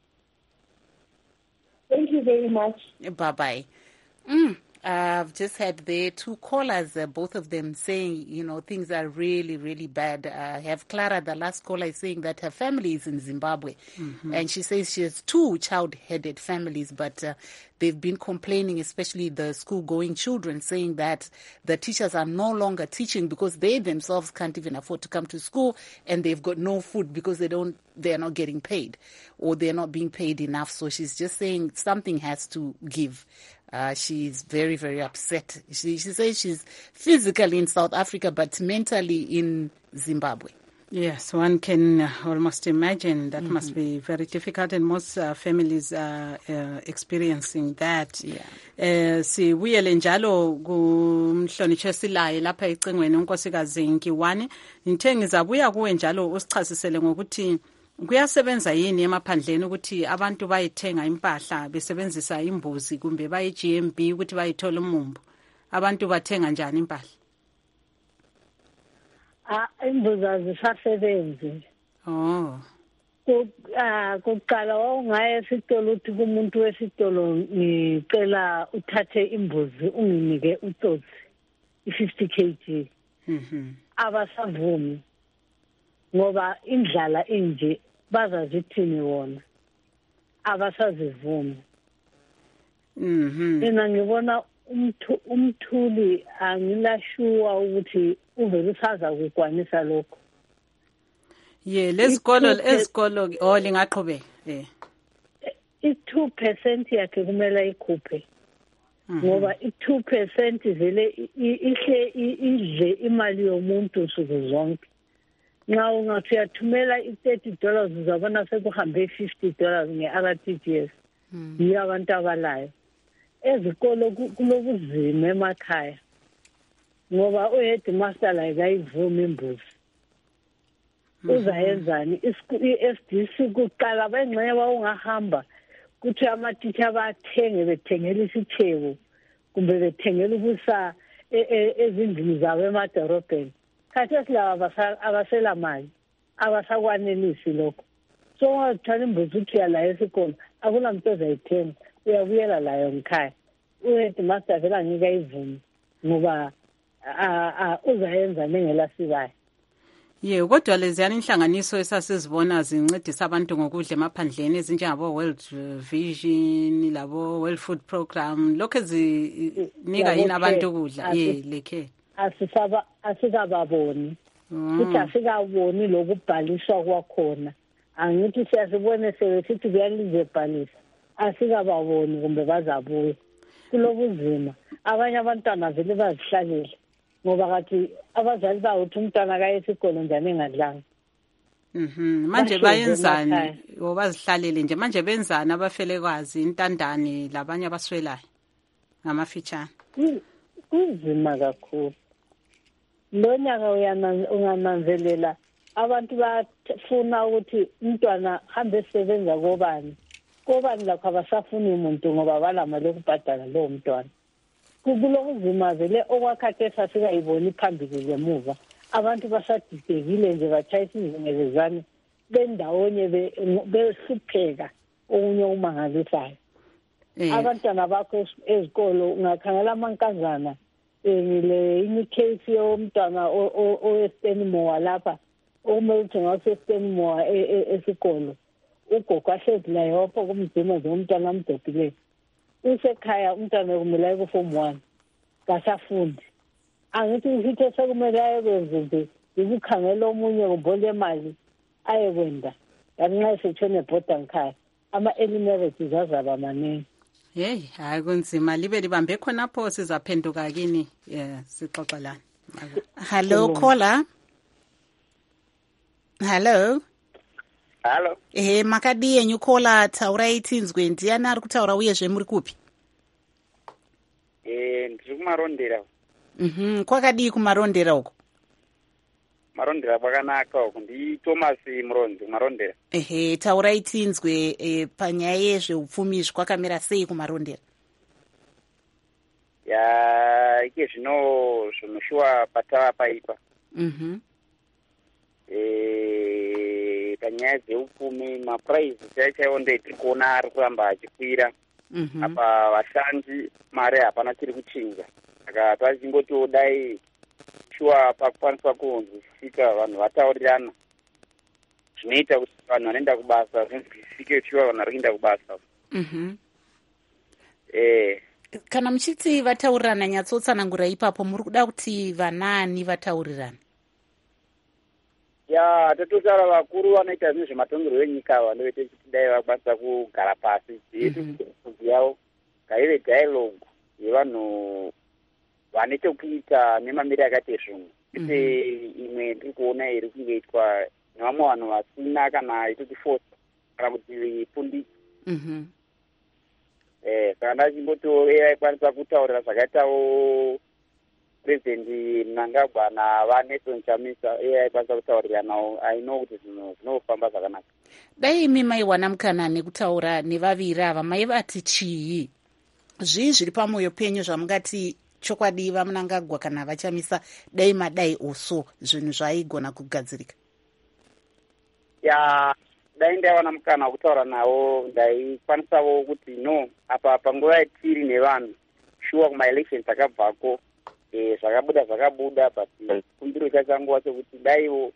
Thank you very much. Bye bye. I've just had the two callers, both of them saying, things are really, really bad. I have Clara, the last caller, is saying that her family is in Zimbabwe. Mm-hmm. And she says she has two child-headed families, but they've been complaining, especially the school-going children, saying that the teachers are no longer teaching because they themselves can't even afford to come to school, and they've got no food because they're not getting paid, or they're not being paid enough. So she's just saying something has to give. She's very, very upset. She says she's physically in South Africa, but mentally in Zimbabwe. Yes, one can almost imagine that must be very difficult, and most families are experiencing that. Sibuyele njalo kumhlonishwa silaye lapha ecingweni unkosikazi Nkiwane. Ngithe ngizabuya kuwe njalo usichasisele ngokuthi kuyasebenza yini emaphandleni ukuthi abantu bayithenga impahla besebenzisa imbuzi kumbe baye GMB ukuthi bayithola umumbu. Abantu bathenga njani impahla? Imbuzi azisasebenzi. Kuqala wawungaya esitolo uthi kumuntu wesitolo ngicela uthathe imbuzi unginike utsotsi i50 kg. Abasavumi ngoba indlala inje bazazithini wona abasazivumi. Mina ngibona umthuli angilashuwa ukuthi uvela usaza ukukwanisa lokho. Lezikolo lingaqhubeka. I2% yakhe kumele ikhuphe. Ngoba i2% vele idle imali yomuntu suku zonke. Nxa ungathi uyathumela $30 uzabona sekuhambe $50 nge-RTGS. Yiyo abantu abalayo. Ezikolo kulobuzima emakhaya. Ngoba uheadmaster la akayivumi imbuzi. Uzayenzani? I-SDC kuqala bengceba ungahamba kuthi ama-teacher bathenge bethengela isithebo kumbe bethengela ukusa ezindlini zabo emadorobheni. Khathi esilaba abasela mali abasakwanelisi lokho. So ungathwala imbuzi uthi uyala esikolo akunamuntu ozayithenga uyabuyela layo ngikhaya. Uheadmaster vele angeke ayivumi ngoba uzayenza nengelasikayo. Kodwa leziyana inhlanganiso esasizibona zincedisa abantu ngokudla emaphandleni ezinjengabo World Vision labo World Food Program lokho zinika yini abantu ukudla lekhe asikababoni futhi asikaboni lokubhaliswa kwakhona. Angithi siyasibone sithi kuyalize bhalisa asikababoni kumbe bazabuye kulobuzima. Abanye abantwana vele bazihlalela ngoba kathi abazali bawuthi umntwana kaye esikolo njani engadlanga. Manje bayenzani bazihlalele nje manje benzani abafelekazi intandane labanye abaswelayo ngamafitshana? Kunzima kakhulu. Lo nyaka ungananzelela abantu bafuna ukuthi umntwana hambe esebenza kobani lakho abasafuni umuntu ngoba balamali lokubhadala lo mntwana. Kulokuzima vele okwakhathesi asikayiboni phambili ngemuva. Abantu basadidekile nje batshayisa izingelezane bendawonye behlupheka okunye umangalisayo. Abantwana bakho ezikolo ungakhangela amankazana le case yomntwana oweStenmore lapha okumele ukuthi ngaseStenmore esikolo ugogo ahlezi naye wapho kumzima nje umntwana amdophileyo. Usekhaya umntwana kumele kuform 1 kasafundi. Angithi ukuthi sekumele ayekwenze ukukhangela omunye kumbole imali ayekwenda ngenxa setshone ebhoda ngikhaya ama-early marriages azaba maningi. Hayi kunzima libe libambe khonapho sizaphenduka kini sixoxelana. Hello caller. Hello. Makadi yenyu caller taura itinzwe ndiani ari kutaura uyezve muri kupi? Ndiri kumarondera. Kwakadii kumarondera uko? marondera kwakanaka uku. Ndi Thomas Muronzi marondera. Ehe, taurai tinzwe panyaya yezveupfumi kwakamira sei kumarondera? Ya ike zvinoshuwa patava paipa. Panyaya dzeupfumi mapuraizi chaiwo ndetiri kuona ari kuramba achikwira. Apa vashandi mare hapana chiri kuchinja. Saka tachingotiwo dai shuwa pakukwaniswa kunzwisika vanhu vataurirana zvinoita kuti vanhu vanoenda kubasa zvinzwisike shuwa vanhu vari kuenda kubasa. Kana muchiti vataurirana nyatsotsanangura ipapo muri kuda kuti vanani vataurirana? Ya tototaura vakuru vanoita zvinhu zvematongerwo enyika vanoita kuti dai vakwanisa kugara pasi yavo ngaive dialogue yevanhu vane chekuita nemamiriro akaite zvinhu kwete imwe ndiri kuona iri kungoitwa nevamwe vanhu vasina kana itoti force kana kuti fundisi. Saka ndachimbotiwo aikwanisa kutaurira zvakaitawo President Mnangagwa naVanelson Chamisa aikwanisa kutaurira nawo aino kuti zvinhu zvinofamba zvakanaka. Dai imi maiwana mukana nekutaura nevaviri ava maivati chii? Zvii zviri pamwoyo penyu zvamungati chokwadi vaMnangagwa kana vaChamisa dai madai oso zvinhu zvaigona kugadzirika? Ya dai ndaiwana mukana wekutaura navo ndaikwanisawo kuti no apa panguva yatiri nevanhu shuwa kumaelections akabvako zvakabuda but kumbiro chachanguva chekuti daiwo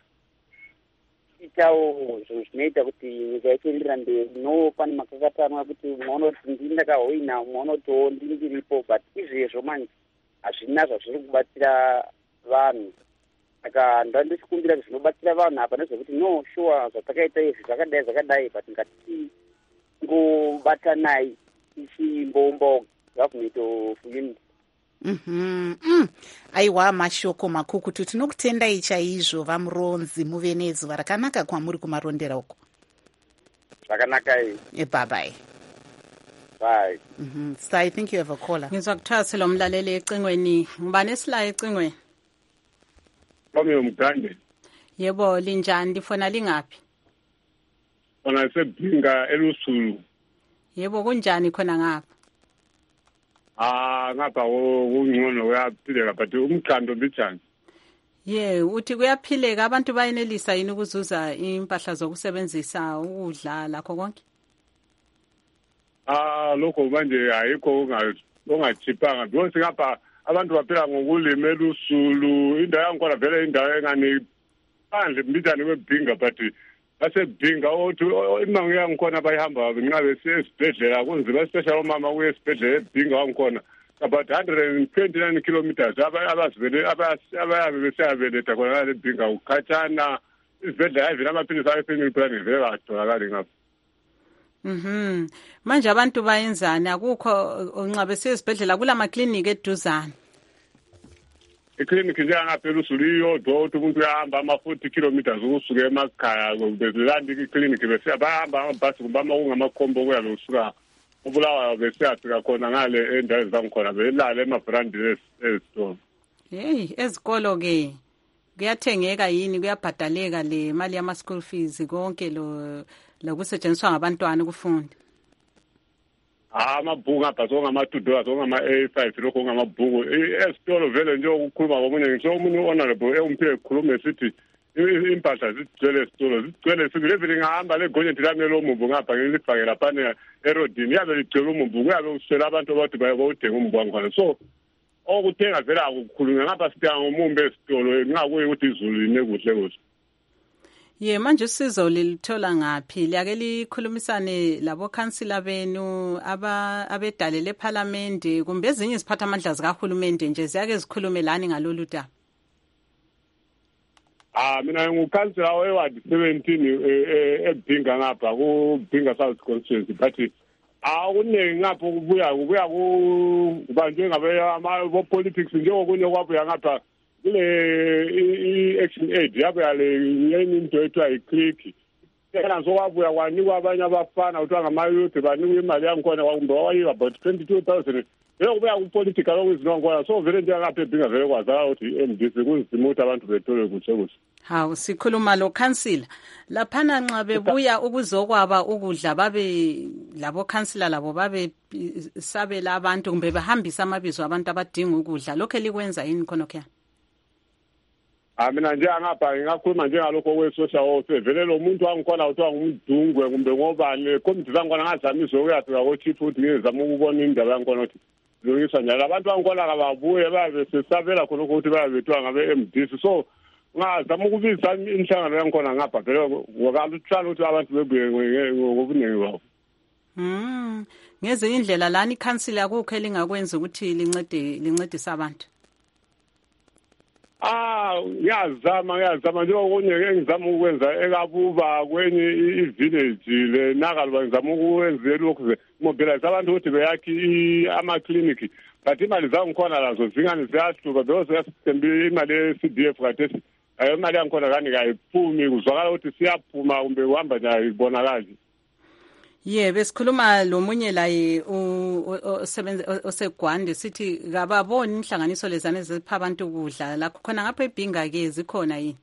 itawo zvinhu zvinoita kuti nyika ichienderera mberi. No pane makakatanwa kuti umwe unoti ndini ndakahoina umwe unotiwo ndini ndiripo but izvezvo manje hazvina zvazviri kubatsira vanhu. Saka ndandichikumbira kuti zvinobatsira vanhu apa nezvekuti no shuwa zvatakaita izvi zvakadai but ngatingobatanai tichimboumbawo government of unity. Aiwa mashoko makukutu. Tinokutendai chaizvo vaMuronzi, muve nezuva rakanaka kwamuri kumarondera uko. Zvakanaka bye. Bye. So I think you have a caller. Ngizwa kuthiwa silo mlaleli ecingweni. Ngubani esilayo ecingweni? Bamiyo Mgande. Yebo, linjani? Lifona lingaphi? Ona sebhinga elusulu. Yebo, kunjani khona ngapha? Ngapha kungcono kuyaphileka but umqando bijani. Uthi kuyaphileka, abantu bayenelisa yini ukuzuza impahla zokusebenzisa ukudla lakho konke? Lokho manje ayikho ongachipanga because ngapha abantu baphila ngokulima elusulu. Indawo yangikhona vele indawo engani phandle mbijani kwebhinga but basebhinga othi imango yangikhona bayihamba nxa besesibhedlela kunzima especially omama kuye esibhedlela ebhinga wangikhona about 129 kilometers abayabe besiyabeletha khona ngale ebhinga ukhatshana. Izibhedlela ayivela amaphilisi awe-family planning vele katholakali ngapha. Manje abantu bayenzani? Akukho nxa besesibhedlela kula makliniki eduzane? Ikliniki njengangapha elusulu iyodwa ukuthi umuntu uyahamba ama-40 kilometers ukusuka emakhaya belanda ikliniki bayahamba amabhasi kumbe kungamakhombo okuyabe kusuka uBulawayo besiyafika khona ngale endaweni zangikhona belala emabrandini ezitolo. Ezikolo-ke kuyathengeka yini? Kuyabhadaleka le mali yama-school fees konke lokusetshenziswa ngabantwana ukufunda? Amabhuku ngapha sokungama-$2 okungama-A5 lokho kungamabhuku esitolo vele nje ukukhuluma komunye ngisho omunye honorable umphiwe ekhulume esithi impahla zigcwele esitolo zigcwele sibili evele ngahamba legonyenti lami lomumbu ngapha ngilifake laphana erodini yabe ligcwele umumbu kuyabe uswela abantu abathi bayawuthenga umumbu wangikhona. So okuthenga vele akukhulunywa ngapha sithenga ngomumbu esitolo ngingakuye ukuthi izulu line kuhle. Manje usizo lilithola ngaphi? Liyake likhulumisane labo khansila benu abedalele eParliament kumbe ezinye iziphathamandla zikahulumende nje ziyake zikhulume lani ngalolu daba? Mina ngukhansila weward 17 ebhinga ngapha kubhinga South Constituency but akuningi ngapho kubuya kubanjwe ngabe-politics njengokunye kwabuya ngapha kule i-action aid yabuya le yenye into ethiwa yi-click yena sokwabuya kwanikwa abanye abafana kuthiwa ngama-youth banikwa imali yangikhona kumbe wayiwa about 22,000 kubuya kupolitical okuzinongona so vele njengapha ebhinga vele kwazakala ukuthi MDC kunzima ukuthi abantu bethole kuhle kuhle. Hawu sikhuluma lo councillor laphana nxa bebuya ukuzokwaba ukudla babe labo councillor labo babe sabela abantu kumbe behambisa amabizo abantu abadinga ukudla lokho likwenza yini khonokho? Mina nje angapha ngingakhuluma njengalokho kwesocial welfare vele lo muntu wangikhona uthiwa ngumdungwe kumbe ngobani committee zangikhona ngazamisa ukuyafika ko-chief ukuthi ngizama ukubona indaba yangikhona ukuthi lungiswa njalo abantu bangikhona kababuye babe sesabela khonokho ukuthi bayabethiwa ngabe-MDC so ngazama ukubiza inhlangano yangikhona ngapha vele ngokaluhlala ukuthi abantu bebuye ngobuningi babo. Ngezinye indlela lani ikhansila akukho elingakwenza ukuthi lincedise abantu? Ngiyazama nje okunye engizama ukwenza ekabuba kwenye i-village le nakaluba ngizama ukwenza lokhu mobilize abantu ukuthi beyakhi ama-clinic but imali zangikhona lazo zingani ziyahluka because yasithembe imali ye-CDF kathesi imali yangikhona kani kayiphumi kuzwakala ukuthi siyaphuma kumbe kuhamba nje ayibonakali. Besikhuluma lomunye laye osegwande sithi kababoni inhlanganiso lezane zipha abantu ukudla lakho khona ngapha ebhinga ke zikhona yini?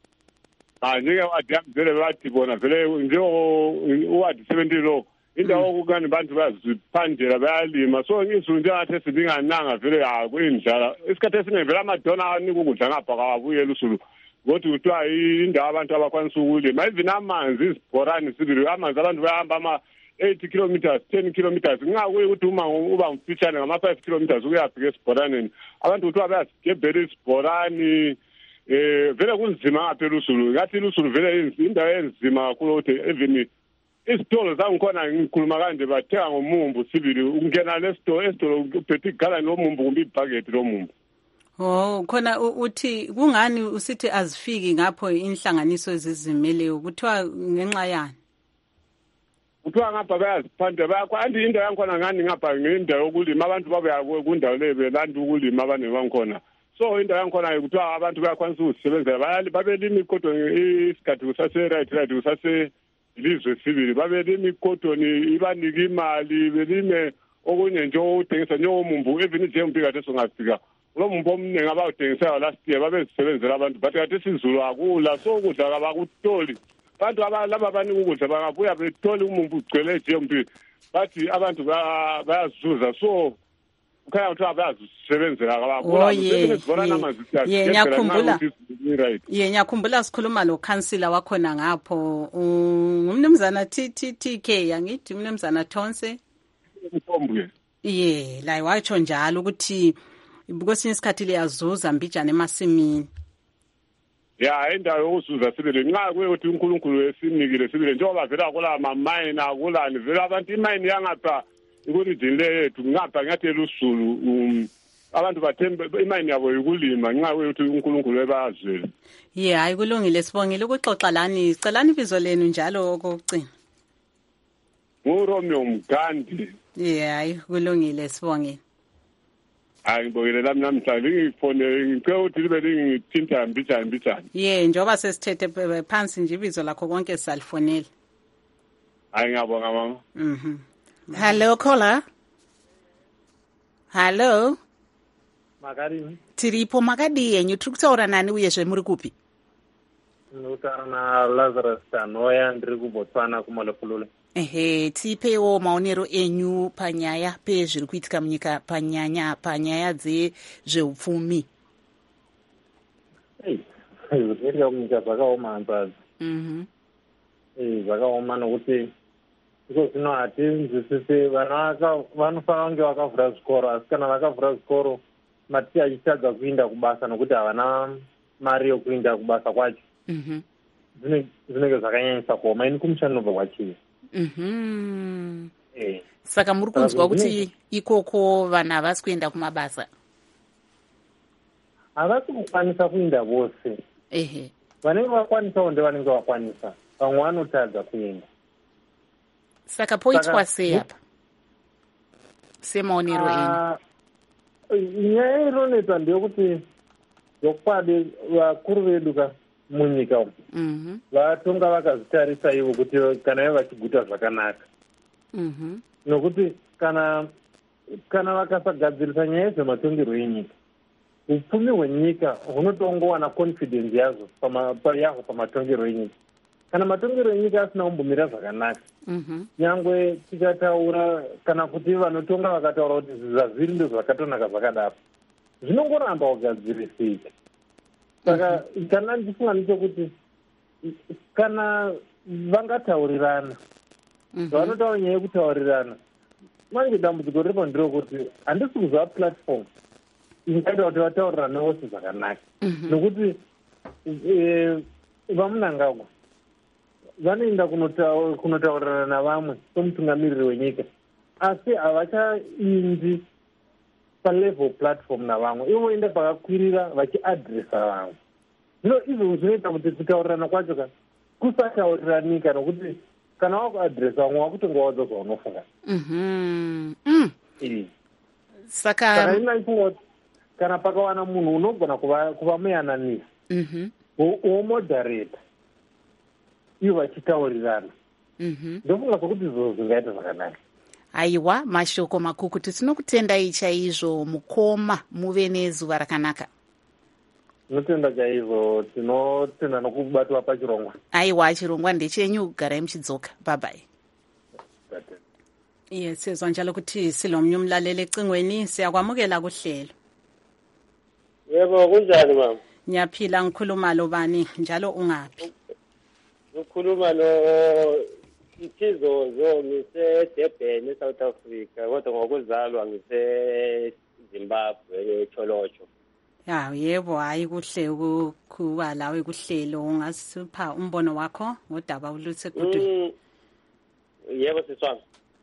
Njeke wadi vele bathi bona vele uwadi 70 lo indawo okukani bantu bayaziphandela bayalima so ngizulu njengathi esidingananga vele kuyindlala isikhathi esiningi vele amadona anika ukudla ngapha kawabuyela usulu ngothi kuthiwa indawo abantu abakwanisa ukulima even amanzi izibhorani sibili amanzi abantu bayahamba 8 kilometers 10 kilometers ngingakuye ukuthi uma uba mfitshane ngama-5 kilometers ukuyafika esibhoraneni abantu kuthiwa bayasigebhela isibhorani vele kunzima ngaphela usulu ngathi lusulu vele indawo enzima kakhulu ukuthi even isitolo zangikhona ngikhuluma kanje bathenga ngomumbu sibili ungena lesitolo uphethe igalani lomumbu kumbe ibhaketi lomumbu. Khona uthi kungani usithi azifiki ngapho inhlanganiso ezizimeleyo kuthiwa ngenxa yani? Kuthiwa ngapha bayaziphandela bayakwanti indawo yangikhona ngani ngapha ngendawo yokulima abantu babuya kundawo le belanda ukulima abaningi bangikhona so indawo yangikhona kuthiwa abantu bayakwanisa ukuzisebenzela babelima ikotoni isikhathi kusase-right kusase ilizwe sibili babelima ikotoni ibanike imali belime okunye nje okuthengisa njengomumbu even ijempi kade songafika lo mumbu omningi abawuthengisayo last year babezisebenzela abantu but kade sizulu akula so ukudla kabakutoli abantu laba banika ukudla bangabuya bethole umumbu ugcwele ejempi bathi abantu bayazuza so ukhaya ukuthi bayazisebenzela kabakula ngiyakhumbula sikhuluma lo councillor wakhona ngapho ngumnumzana TK angithi umnumzana Thonse laye watsho njalo ukuthi kwesinye isikhathi liyazuza mbijana emasimini. Indawo yokuzuza sibili nxa kuye ukuthi uNkulunkulu esinikile sibili njengoba vele akula mamayini akulani vele abantu imayini yangapha ikurijini le yethu ngapha ngathi elusulu abantu bathemba imayini yabo yikulima nxa kuye ukuthi uNkulunkulu ebazwele. Hayi kulungile sibongile ukuxoxa lani celani ibizo lenu njalo okugcina. nguRomeo Mgandi. Hayi kulungile sibongile. Ngibongile lami namhlanje ngifone ngicela ukuthi libe lingithinta mbijana. Njengoba sesithethe phansi nje ibizo lakho konke salifonela. Ngiyabonga mama. Hello caller. Hello. Makadini. Tiripo Makadiyenyu tiri kutaura nani uyezve muri kupi? Ndinotaura naLazarus Tanoya ndiri kuBotswana kuMolopolole. Tipewo maonero enyu panyaya pezviri kuitika munyika panyaya dzezveupfumi. Zvinoitika munyika zvakaoma hanzazi. Zvakaoma nokuti iko zvino hatinzwisisi vana vanofanira kunge vakavhura zvikoro asi kana vakavhura zvikoro maticha achitadza kuinda kubasa nokuti havana mari yokuinda kubasa kwacho. Zvinenge zvakanyanyisa kuoma ini kumushando nobva kwachii. Saka muri kunzwa kuti ikoko vanhu havasi kuenda kumabasa? Havasi kukwanisa kuenda vose. Vanenge vakwanisawo ndevanenge vakwanisa, vamwe vanotadza kuenda. Saka poitwa sei apa semaonero enyu? Nyaya inonetsa ndeyekuti zvokwadi vakuru vedu munyika umu vatonga vakazvitarisa ivo kuti kana ivo vachiguta zvakanaka. Nokuti kana kana vakasagadzirisa nyaya dzematongerwo enyika, upfumi hwenyika hunotongowana confidence yazvo pamatongerwo enyika. Kana matongerwo enyika asina kumbomira zvakanaka, nyangwe tikataura kana kuti vanotonga vakataura kuti zvazviri ndo zvakatonaka zvakadaro, zvinongoramba kugadzirisika. Saka kana ndifunga nechekuti kana vangataurirana, vanotaura nyaya yekutaurirana, manje dambudziko riripo nderokuti handisi kuzva platform ingaita kuti vataurirane vose zvakanaka, nokuti vamunangagwa vanoenda kunotaurirana navamwe somutungamiriri wenyika, asi havachaindi palevel platform navamwe, ivo voenda pakakwirira vachiadresa vamwe. Zvino izvo zvinoita kuti kutaurirana kwacho kusatauriranika, nokuti kana wakuadresa vamwe wakutonga wadzo zvaunofunga. Saka inaifunga kana pakawana munhu unogona kuva muyananisi womoderata ivo vachitaurirana, ndofunga sokuti izvozvo zvingaita zvakanaka. Aiwa, mashoko makukutu, tinokutendai chaizvo mukoma, muve nezuva rakanaka. Tinotenda chaizvo, tinotenda nokubatwa pachirongwa. Aiwa, chirongwa ndechenyu, garai muchidzoka. Bye bye. Yes, sizwa njalo ukuthi silomnye umlaleli ecingweni, siyakwamukela kuhlelo. Yebo, kunjani mama? Ngiyaphila, ngikhuluma lo bani njalo ungaphi? Ngikhuluma no Ikizozo, ngise-Durban, eSouth Africa, kodwa ngokuzalwa ngise-Zimbabwe, eCholocho. Ya, yebo, hayi kuhle ukuba lawe kuhlelo. Ungasipha umbono wakho ngodaba olusekudeni? Yebo siswami.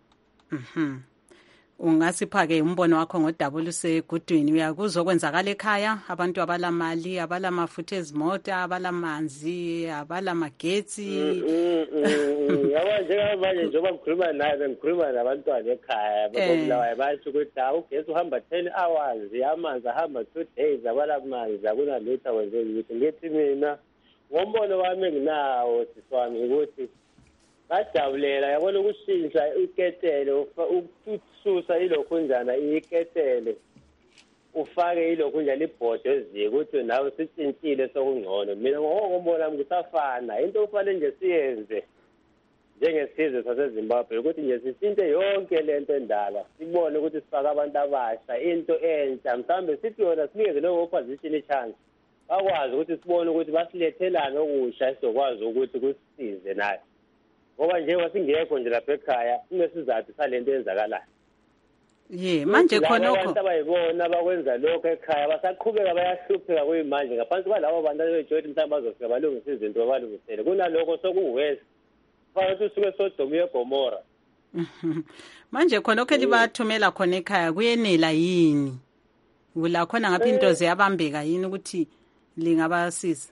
Ungasipha-ke umbono wakho ngodaba olusegudwini. Uyakuzwa okwenzakala ekhaya, abantu abalamali, abalamafutha ezimota, abalamanzi, abalamagetsi. Yabo njengamanje njengoba ngikhuluma naye, ngikhuluma nabantwana ekhaya babulawayo, basho ukuthi ugesi uhamba 10 hours, amanzi ahamba 2 days, abalamanzi akunalutho wenze ukuthi. Ngithi mina ngombono wami enginawo siswami ukuthi bajabulela yabona ukushintsha iketele, ukususa ilokhunjana iketele, ufake ilokhunjana ibhodo eziko ukuthi nawe sitshintshile sokungcono. Mina ngokombona wami kusafana, into ufanele nje siyenze njengesizwe saseZimbabwe ukuthi nje sishintshe yonke lento endala, sibone ukuthi sifake abantu abasha, into entsha, mhlawumbe sithi yona sinikeze leyo opposition i-chance, bakwazi ukuthi sibone ukuthi basilethelane okusha sizokwazi ukuthi kusisize naye. Ngoba njengoba singekho nje lapha ekhaya sinesizathu salento eyenzakalayo. Manje khonokho abantu abayibona abakwenza lokho ekhaya basaqhubeka bayahlupheka kuyimanje ngaphansi kwalabo bantu abejoyini mhlawumbe bazofika balungisa izinto babalungisele. Kunalokho sokuwest fanele usuke sodomu yeGomora. Manje khonokho elibathumela khona ekhaya kuyenela yini? Kula khona ngapha into ziyabambeka yini ukuthi lingabasiza?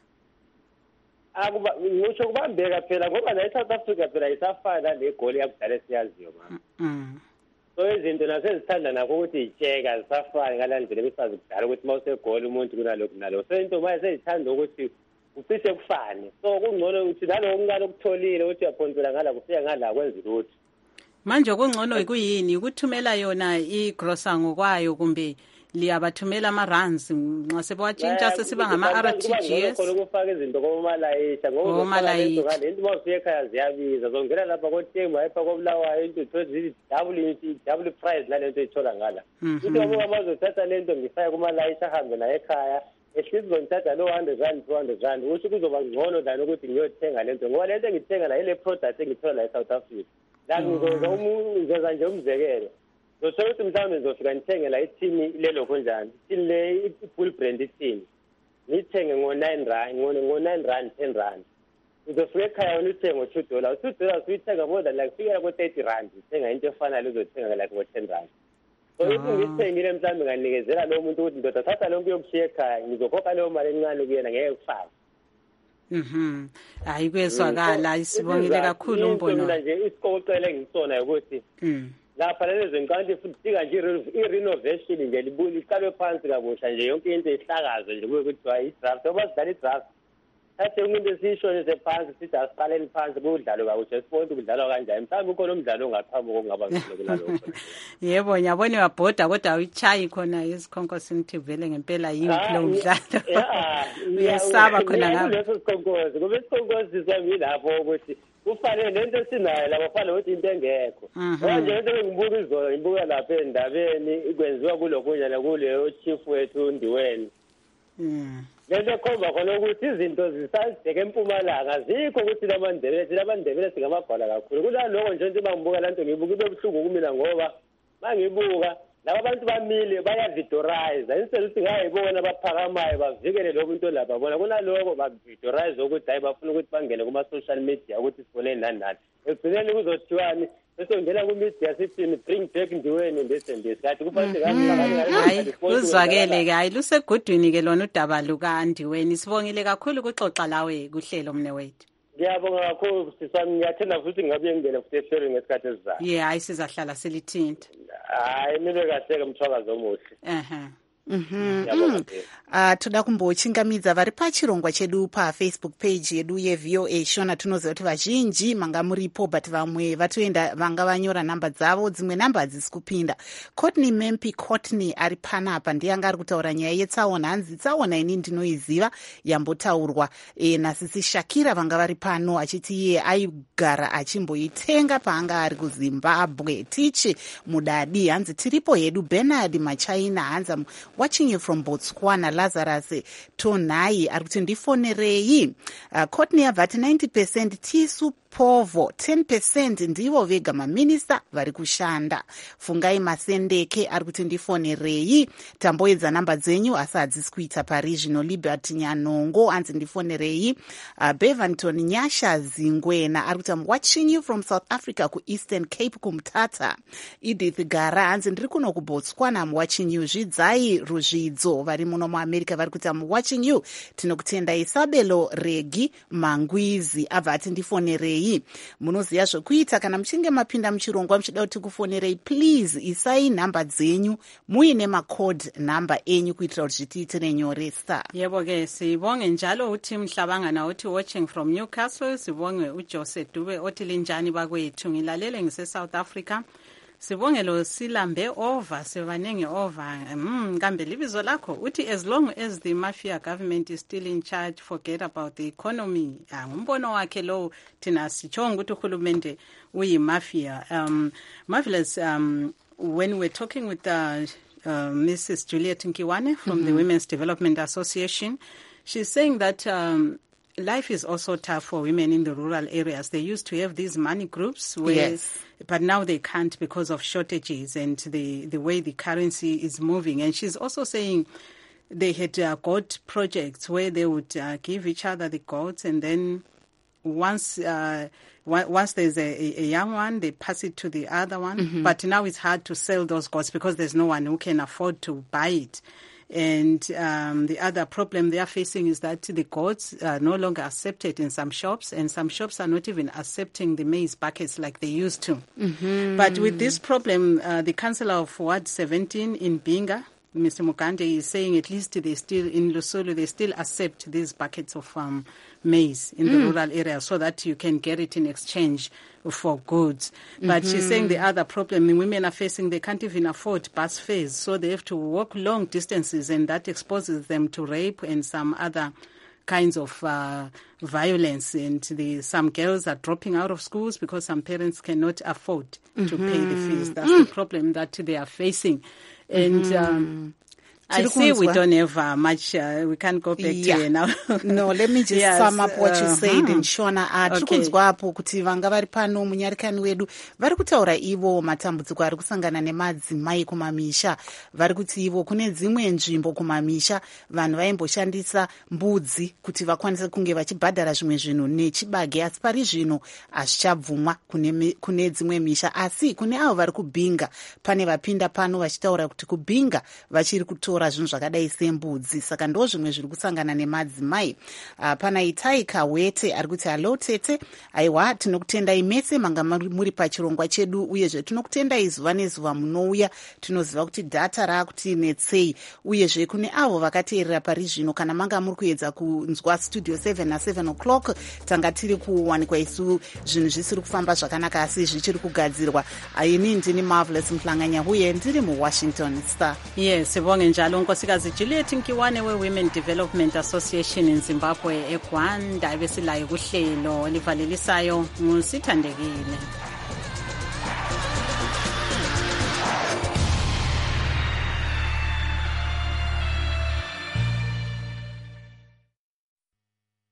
Ngisho kubambeka phela ngoba la eSouth Africa phela isafana negoli yakudala esiyaziyo mama. So izinto nasezithanda nakho ukuthi itsheka zisafana ngalandlela besazi kudala ukuthi mawusegoli umuntu kunalokho nalokho. So into manje seyithanda ukuthi ucishe kufane. So kungcono ukuthi naloko ngalo kutholile ukuthi uyaphonsela ngala kufika ngala kwenza lutho. Manje kungcono ikuyini ukuthumela yona igrosa ngokwayo kumbe liyabathumela ama-runs nxa sebawatshintsha sesiba ngama-RTGS khona ukufaka izinto komalayisha ngoba into mawufika ekhaya ziyabiza zongena lapha koThemba epha kobulawayo into double price nalento ithola ngala ukuthi ngoba bazothatha lento ngifake kumalayisha ahambe naye ekhaya ehlisi ngithatha lo 100 rand 200 rand usho kuzoba ngcono than ukuthi ngiyothenga lento ngoba lento ngithenga la ile product engithola la eSouth Africa la ngizoza nje umzekelo so ukuthi mhlawumbe ngizofika ngithenge la ithini lelo konjani ithini le i-full brand ithini ngithenge ngo9 rand ngo9 rand 10 rand ngizofika ekhaya ngithenge ngo$2 $2 uyithenga more than like fika ko30 rand uthenga into efanayo uzothenga like ngo10 rand so if ngithengile mhlawumbe nganikezela lo muntu ukuthi ndoda thatha lonke yokushiya ekhaya ngizokhokha leyo mali encane kuyena ngeke kufake hayi kwezwakala isibongile kakhulu umbono mina nje isikocela ngisona ukuthi lapha lezi nkanti futhi sika nje i-renovation nje liqalwe phansi kabusha nje yonke into ihlakazo nje ukuthi kuthiwa i-draft ngoba sidala i-draft Thathe umuntu esishonise phansi sithi asiqaleni phansi kudlalwe kakuhle sibone ukudlalwa kanjani. Mhlawumbe ukhona umdlalo ongaphambi kokungaba ngcono kunalokho. Yebo nyabona uyabhoda kodwa uyichayi khona isikhonkosini ukuthi vele ngempela yini lo mdlalo. Uyesaba khona ngabe. Leso sikhonkosi ngoba isikhonkosi sami lapho ukuthi kufanele lento esinayo laba fanele ukuthi into engekho. Manje into engibuka izolo ngibuka lapha endabeni ikwenziwa kulokunyana kuleyo chief wethu Ndiweni. Lento khomba khona ukuthi izinto zisazibheke eMpumalanga azikho ukuthi labandebele singamabhala kakhulu. Kunaloko nje into mangibuka lanto ngibuka ibe buhlungu kumina ngoba mangibuka laba bantu bamile bayavidorize instead ukuthi ngayibona baphakamayo bavikele lokho into lapha bona kunaloko bavidorize ukuthi hayi bafuna ukuthi bangene kuma social media ukuthi sibone nani ekugcineni kuzothiwani bese ngena ku media sithi bring back Ndiweni ndesendisi kathi kufanele hayi kuzwakele hayi lusegudwini ke lona udaba luka Ndiweni sibongile kakhulu kuxoxa lawe kuhlelo mne wethu. Ngiyabonga kakhulu sisami ngiyathanda futhi ngabe ngene futhi ehlelweni ngesikhathi esizayo. Hayi sizahlala silithinta. Hayi nibe kahle mthwakazi omuhle. Toda kumbochingamidza vari pachirongwa chedu pafacebook page yedu yeVOA Shona. Tunoziva kuti vazhinji manga muripo but vamwe vatoenda vanga vanyora namba dzavo, dzimwe namba hadzisi kupinda. Courtney Mempi Courtney ari panapa ndiye anga ari kutaura nyaya yetsaona. Hanzi tsaona ini ndinoiziva yambotaurwa nasisi Shakira vanga vari pano achiti iye aigara achimboitenga paanga ari kuZimbabwe. Tichi mudadi hanzi tiripo hedu. Bernard Machaina hanzi watching you from Botswana. Lazarus Tonai ari kuti ndifonerei. Courtney abvati 90% tisu povo 10% ndivo vega maminista vari kushanda. Fungai Masendeke ari kuti ndifonerei. Tamboedza namba dzenyu asi hadzisi kuita parizvino. Liberty Nyanongo anzi ndifonerei. Bevanton Nyasha Zingwena ari kuti I'm watching you from South Africa ku Eastern Cape kumtata. Edith Gara anzi ndiri kuno kuBotswana I'm watching you. Zvidzai Ruzvidzo vari muno muAmerica vari kuti I'm watching you. Tinokutenda Isabelo Regi Mangwizi abva ati ndifonerei. Munoziva zvokuita kana muchinge mapinda muchirongwa muchida kuti kufonerei please isai nhamba dzenyu muine macode namba enyu kuitira kuti zvitiitire nyoresa. Yebo ke sibonge njalo uthi Mhlabangana uthi watching from Newcastle. Sibonge uJose Dube othi linjani bakwethu ngilalele ngise South Africa. Sibonge lo Silambe over sevanenge over kambe libizo lakho uthi as long as the mafia government is still in charge forget about the economy. Ngumbono wakhe lo thina sichonga ukuthi uhulumende uyi mafia. Marvelous when we're talking with Mrs. Juliet Nkiwane from the Women's Development Association, she's saying that life is also tough for women in the rural areas. They used to have these money groups where, but now they can't because of shortages and the way the currency is moving. And she's also saying they had got projects where they would give each other the goats, and then once there's a young one, they pass it to the other one. But now it's hard to sell those goats because there's no one who can afford to buy it. And the other problem they are facing is that the goats are no longer accepted in some shops, and some shops are not even accepting the maize buckets like they used to. But with this problem, the councillor of Ward 17 in Binga, Mr. Mukande, is saying at least they still, in Lusulu, they still accept these buckets of maize in the rural area so that you can get it in exchange for goods. But she's saying the other problem the women are facing, they can't even afford bus fares, so they have to walk long distances, and that exposes them to rape and some other kinds of violence. And some girls are dropping out of schools because some parents cannot afford to pay the fees. That's the problem that they are facing. And I see we don't have much, we can't go back to here now. No, let me just sum up what you said in Shona. Tiri kunzwa apo kuti vanga vari pano munyarikani wedu vari kutaura ivo matambudziko ari kusangana nemadzimai kumamisha. Vari kuti ivo kune dzimwe nzvimbo kumamisha vanhu vaimboshandisa mbudzi kuti vakwanise kunge vachibhadhara zvimwe zvinhu nechibage, asi pari zvino hazvichabvumwa kune dzimwe misha. Asi kune avo vari kubhinga pane vapinda pano vachitaura kuti kubhinga vachiri kutora kutora zvinhu zvakadai sembudzi. Saka ndo zvimwe zviri kusangana nemadzimai. Pana Itai Kawete ari kuti halo tete, aiwa tinokutendai mese manga muri pachirongwa chedu, uyezve tinokutendai zuva nezuva munouya. Tinoziva kuti dhata raakuti netsei, uyezve kune avo vakateerera pari zvino, kana manga muri kuedza kunzwa studio 7 na7 o'clock, tanga tiri kuwanikwa isu zvinhu zvisiri kufamba zvakanaka asi zvichiri kugadzirwa. Ini ndini Marvelous Mhlanganya uye ndiri muWashington Star. Yes, sibonge njalo unkosikazi Juliet Nkiwane we-Women Development Association in Zimbabwe eGwanda ebesilayo kuhlelo livalelisayo nguSithandekile.